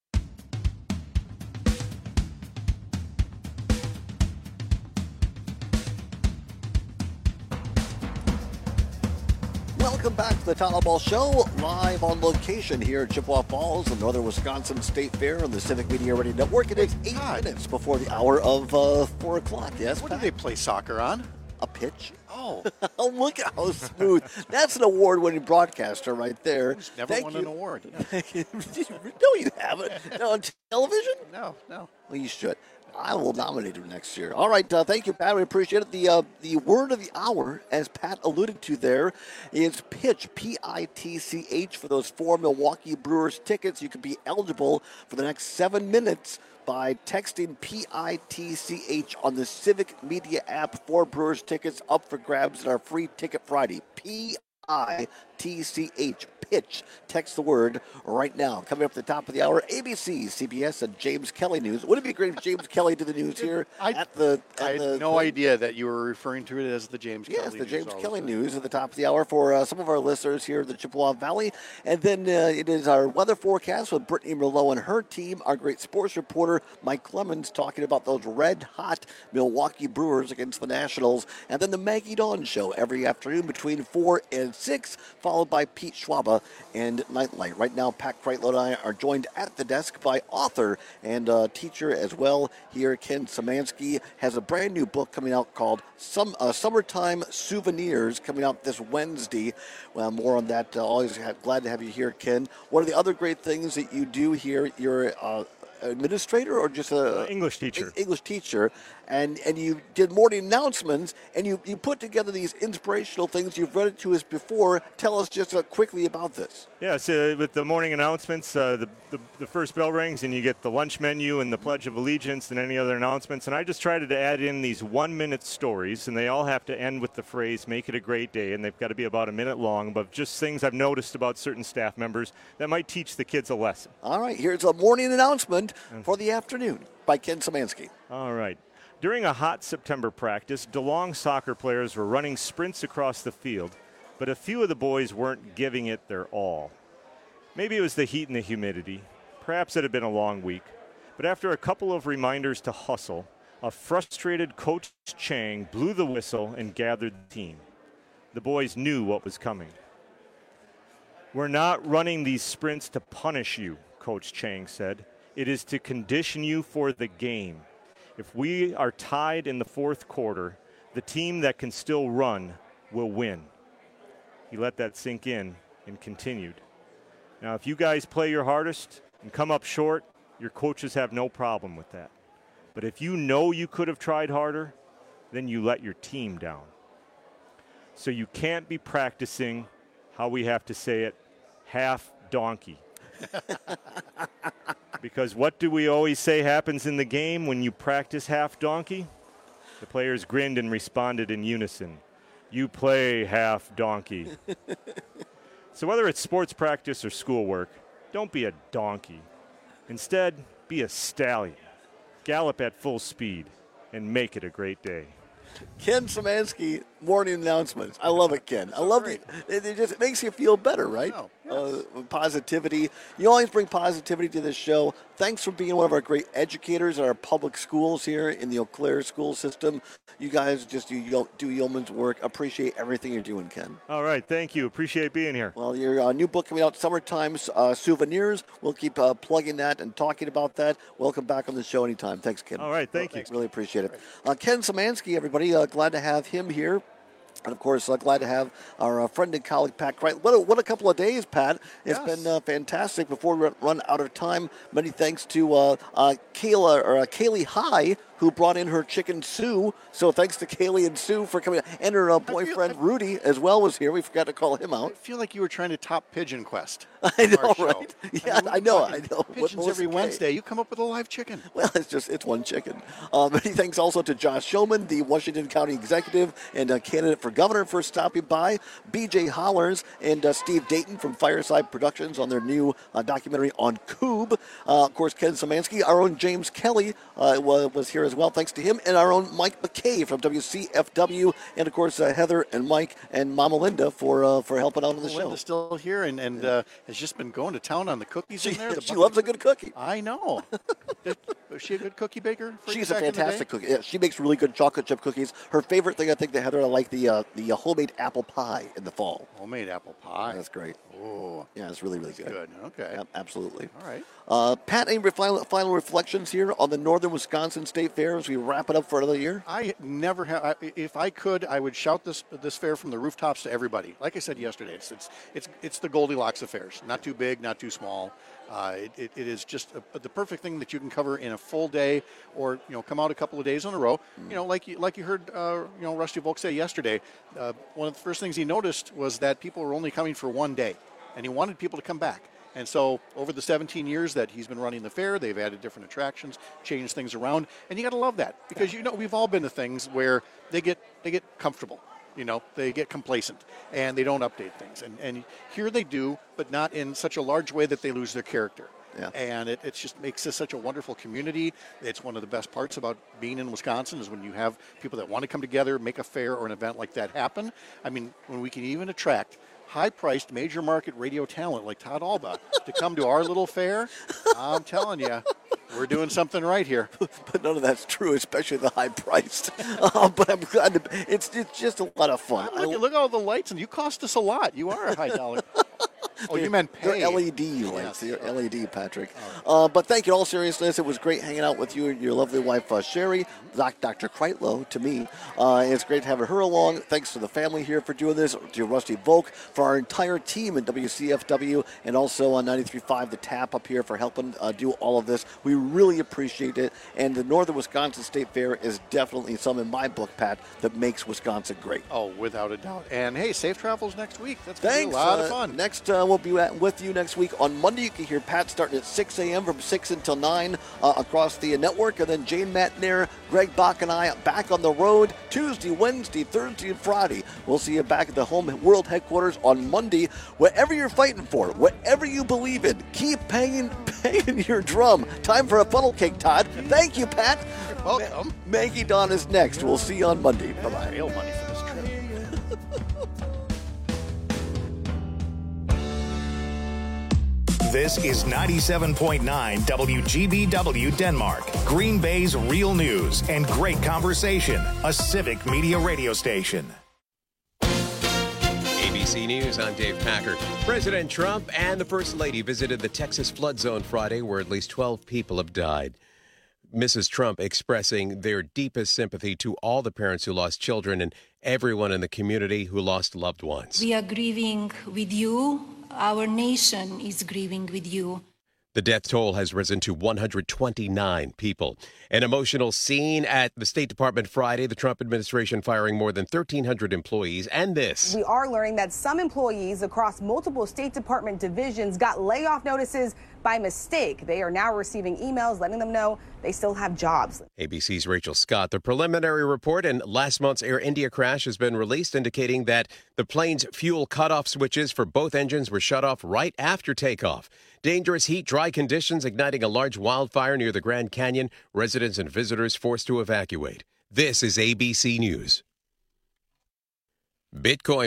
Welcome back to the Todd Albaugh Show, live on location here at Chippewa Falls, the Northern Wisconsin State Fair on the Civic Media Radio Network. It is 8 minutes before the hour of 4 o'clock. Yes, what do they play soccer on? A pitch. Oh. Look at how smooth. That's an award-winning broadcaster right there. He's never won an award. No, you haven't. No, on television? No. Well, you should. I will nominate him next year. All right, thank you, Pat. We appreciate it. The word of the hour, as Pat alluded to there, is pitch, P-I-T-C-H, for those 4 Milwaukee Brewers tickets. You could be eligible for the next 7 minutes by texting P-I-T-C-H on the Civic Media app. 4 Brewers tickets up for grabs at our free Ticket Friday. P-I-T-C-H. Pitch. Text the word right now. Coming up at the top of the hour, ABC, CBS, and James Kelly News. Wouldn't it be great if James Kelly did the news here? I had no idea that you were referring to it as the James Kelly News. Yes, the James Kelly News at the top of the hour for some of our listeners here in the Chippewa Valley. And then it is our weather forecast with Brittany Merlot and her team. Our great sports reporter, Mike Clemens, talking about those red-hot Milwaukee Brewers against the Nationals. And then the Maggie Dawn Show every afternoon between 4 and 6, followed by Pete Schwaba and Nightlight. Right now, Pat Kreitlow and I are joined at the desk by author and teacher as well here. Ken Szymanski has a brand new book coming out called Summertime Souvenirs, coming out this Wednesday. Well, more on that. Always glad to have you here, Ken. One of the other great things that you do here, you're administrator or just a English teacher. English teacher, and you did morning announcements, and you put together these inspirational things. You've read it to us before. Tell us just quickly about this. Yeah, so with the morning announcements, the first bell rings and you get the lunch menu and the Pledge of Allegiance and any other announcements. And I just tried to add in these 1-minute stories, and they all have to end with the phrase, make it a great day. And they've got to be about a minute long, but just things I've noticed about certain staff members that might teach the kids a lesson. All right, here's a morning announcement for the afternoon by Ken Szymanski. All right. During a hot September practice, DeLong soccer players were running sprints across the field, but a few of the boys weren't giving it their all. Maybe it was the heat and the humidity. Perhaps it had been a long week. But after a couple of reminders to hustle, a frustrated Coach Chang blew the whistle and gathered the team. The boys knew what was coming. "We're not running these sprints to punish you," Coach Chang said. "It is to condition you for the game. If we are tied in the fourth quarter, the team that can still run will win." He let that sink in and continued. "Now, if you guys play your hardest and come up short, your coaches have no problem with that. But if you know you could have tried harder, then you let your team down. So you can't be practicing, how we have to say it, half donkey." Because what do we always say happens in the game when you practice half donkey? The players grinned and responded in unison. "You play half donkey." So whether it's sports practice or schoolwork, don't be a donkey. Instead, be a stallion. Gallop at full speed and make it a great day. Ken Szymanski, morning announcements. I love it, Ken. I love it. It makes you feel better, right? Positivity. You always bring positivity to this show. Thanks for being one of our great educators at our public schools here in the Eau Claire school system. You guys just do yeoman's work. Appreciate everything you're doing, Ken. All right, thank you. Appreciate being here. Well, your new book coming out, Summertime Souvenirs. We'll keep plugging that and talking about that. Welcome back on the show anytime. Thanks, Ken. All right, thank you. Really appreciate it. Ken Szymanski, everybody, glad to have him here. And, of course, glad to have our friend and colleague, Pat Crichton. What a couple of days, Pat. It's been fantastic. Before we run out of time, many thanks to Kaylee High, who brought in her chicken Sue. So thanks to Kaylee and Sue for coming. And her boyfriend, Rudy, as well, was here. We forgot to call him out. I feel like you were trying to top Pigeon Quest. I know, right? Yeah, I know. Pigeons every Wednesday. You come up with a live chicken. Well, it's one chicken. Many thanks also to Josh Shulman, the Washington County executive and candidate for governor, for stopping by. B.J. Hollers and Steve Dayton from Fireside Productions on their new documentary on Coob. Of course, Ken Szymanski, our own James Kelly was here as well. Thanks to him, and our own Mike McKay from WCFW, and of course Heather and Mike and Mama Linda for helping out on the show. Linda's still here and has just been going to town on the cookies in there. She loves a good cookie. I know. Is she a good cookie baker? She's a fantastic cookie. Yeah, she makes really good chocolate chip cookies. Her favorite thing, I think, that Heather, I like the homemade apple pie in the fall. Homemade apple pie. That's great. Oh, yeah, it's really, really good. Okay. Yep, absolutely. All right. Pat, any final reflections here on the Northern Wisconsin State Fair as we wrap it up for another year? I never have. If I could, I would shout this fair from the rooftops to everybody. Like I said yesterday, it's the Goldilocks of fairs. Not too big, not too small. It is just the perfect thing that you can cover in a full day, or come out a couple of days in a row. Like you heard Rusty Volk say yesterday. One of the first things he noticed was that people were only coming for one day, and he wanted people to come back. And so over the 17 years that he's been running the fair, they've added different attractions, changed things around, and you got to love that, because we've all been to things where they get comfortable. They get complacent and they don't update things. And here they do, but not in such a large way that they lose their character. Yeah. And it just makes this such a wonderful community. It's one of the best parts about being in Wisconsin is when you have people that want to come together, make a fair or an event like that happen. I mean, when we can even attract high-priced major market radio talent like Todd Alba to come to our little fair, I'm telling you, we're doing something right here. But none of that's true, especially the high-priced. But I'm glad it's just a lot of fun. Look at all the lights, and you cost us a lot. You are a high dollar. Oh, you meant pay. They're LED lights. They're LED, Patrick. But thank you in all seriousness. It was great hanging out with you and your lovely wife, Sherry, Dr. Kreitlow, to me. It's great having her along. Thanks to the family here for doing this, to Rusty Volk, for our entire team in WCFW, and also on 93.5 The Tap up here for helping do all of this. We really appreciate it. And the Northern Wisconsin State Fair is definitely something in my book, Pat, that makes Wisconsin great. Oh, without a doubt. And hey, safe travels next week. That's going to be a lot of fun. Next, we'll be with you next week. On Monday, you can hear Pat starting at 6 a.m. from 6 until 9 across the network. And then Jane Matnair, Greg Bach, and I back on the road Tuesday, Wednesday, Thursday, and Friday. We'll see you back at the home world headquarters on Monday. Whatever you're fighting for, whatever you believe in, keep banging your drum. Time for a funnel cake, Todd. Thank you, Pat. You're welcome. Maggie Dawn is next. We'll see you on Monday. Bye-bye. Real money for this trip. This is 97.9 WGBW Denmark, Green Bay's real news and great conversation, a civic media radio station. ABC News, I'm Dave Packer. President Trump and the First Lady visited the Texas flood zone Friday, where at least 12 people have died. Mrs. Trump expressing their deepest sympathy to all the parents who lost children and everyone in the community who lost loved ones. We are grieving with you. Our nation is grieving with you. The death toll has risen to 129 people. An emotional scene at the State Department Friday, the Trump administration firing more than 1,300 employees. And this. We are learning that some employees across multiple State Department divisions got layoff notices by mistake. They are now receiving emails letting them know they still have jobs. ABC's Rachel Scott. The preliminary report in last month's Air India crash has been released, indicating that the plane's fuel cutoff switches for both engines were shut off right after takeoff. Dangerous heat, dry conditions igniting a large wildfire near the Grand Canyon. Residents and visitors forced to evacuate. This is ABC News. Bitcoin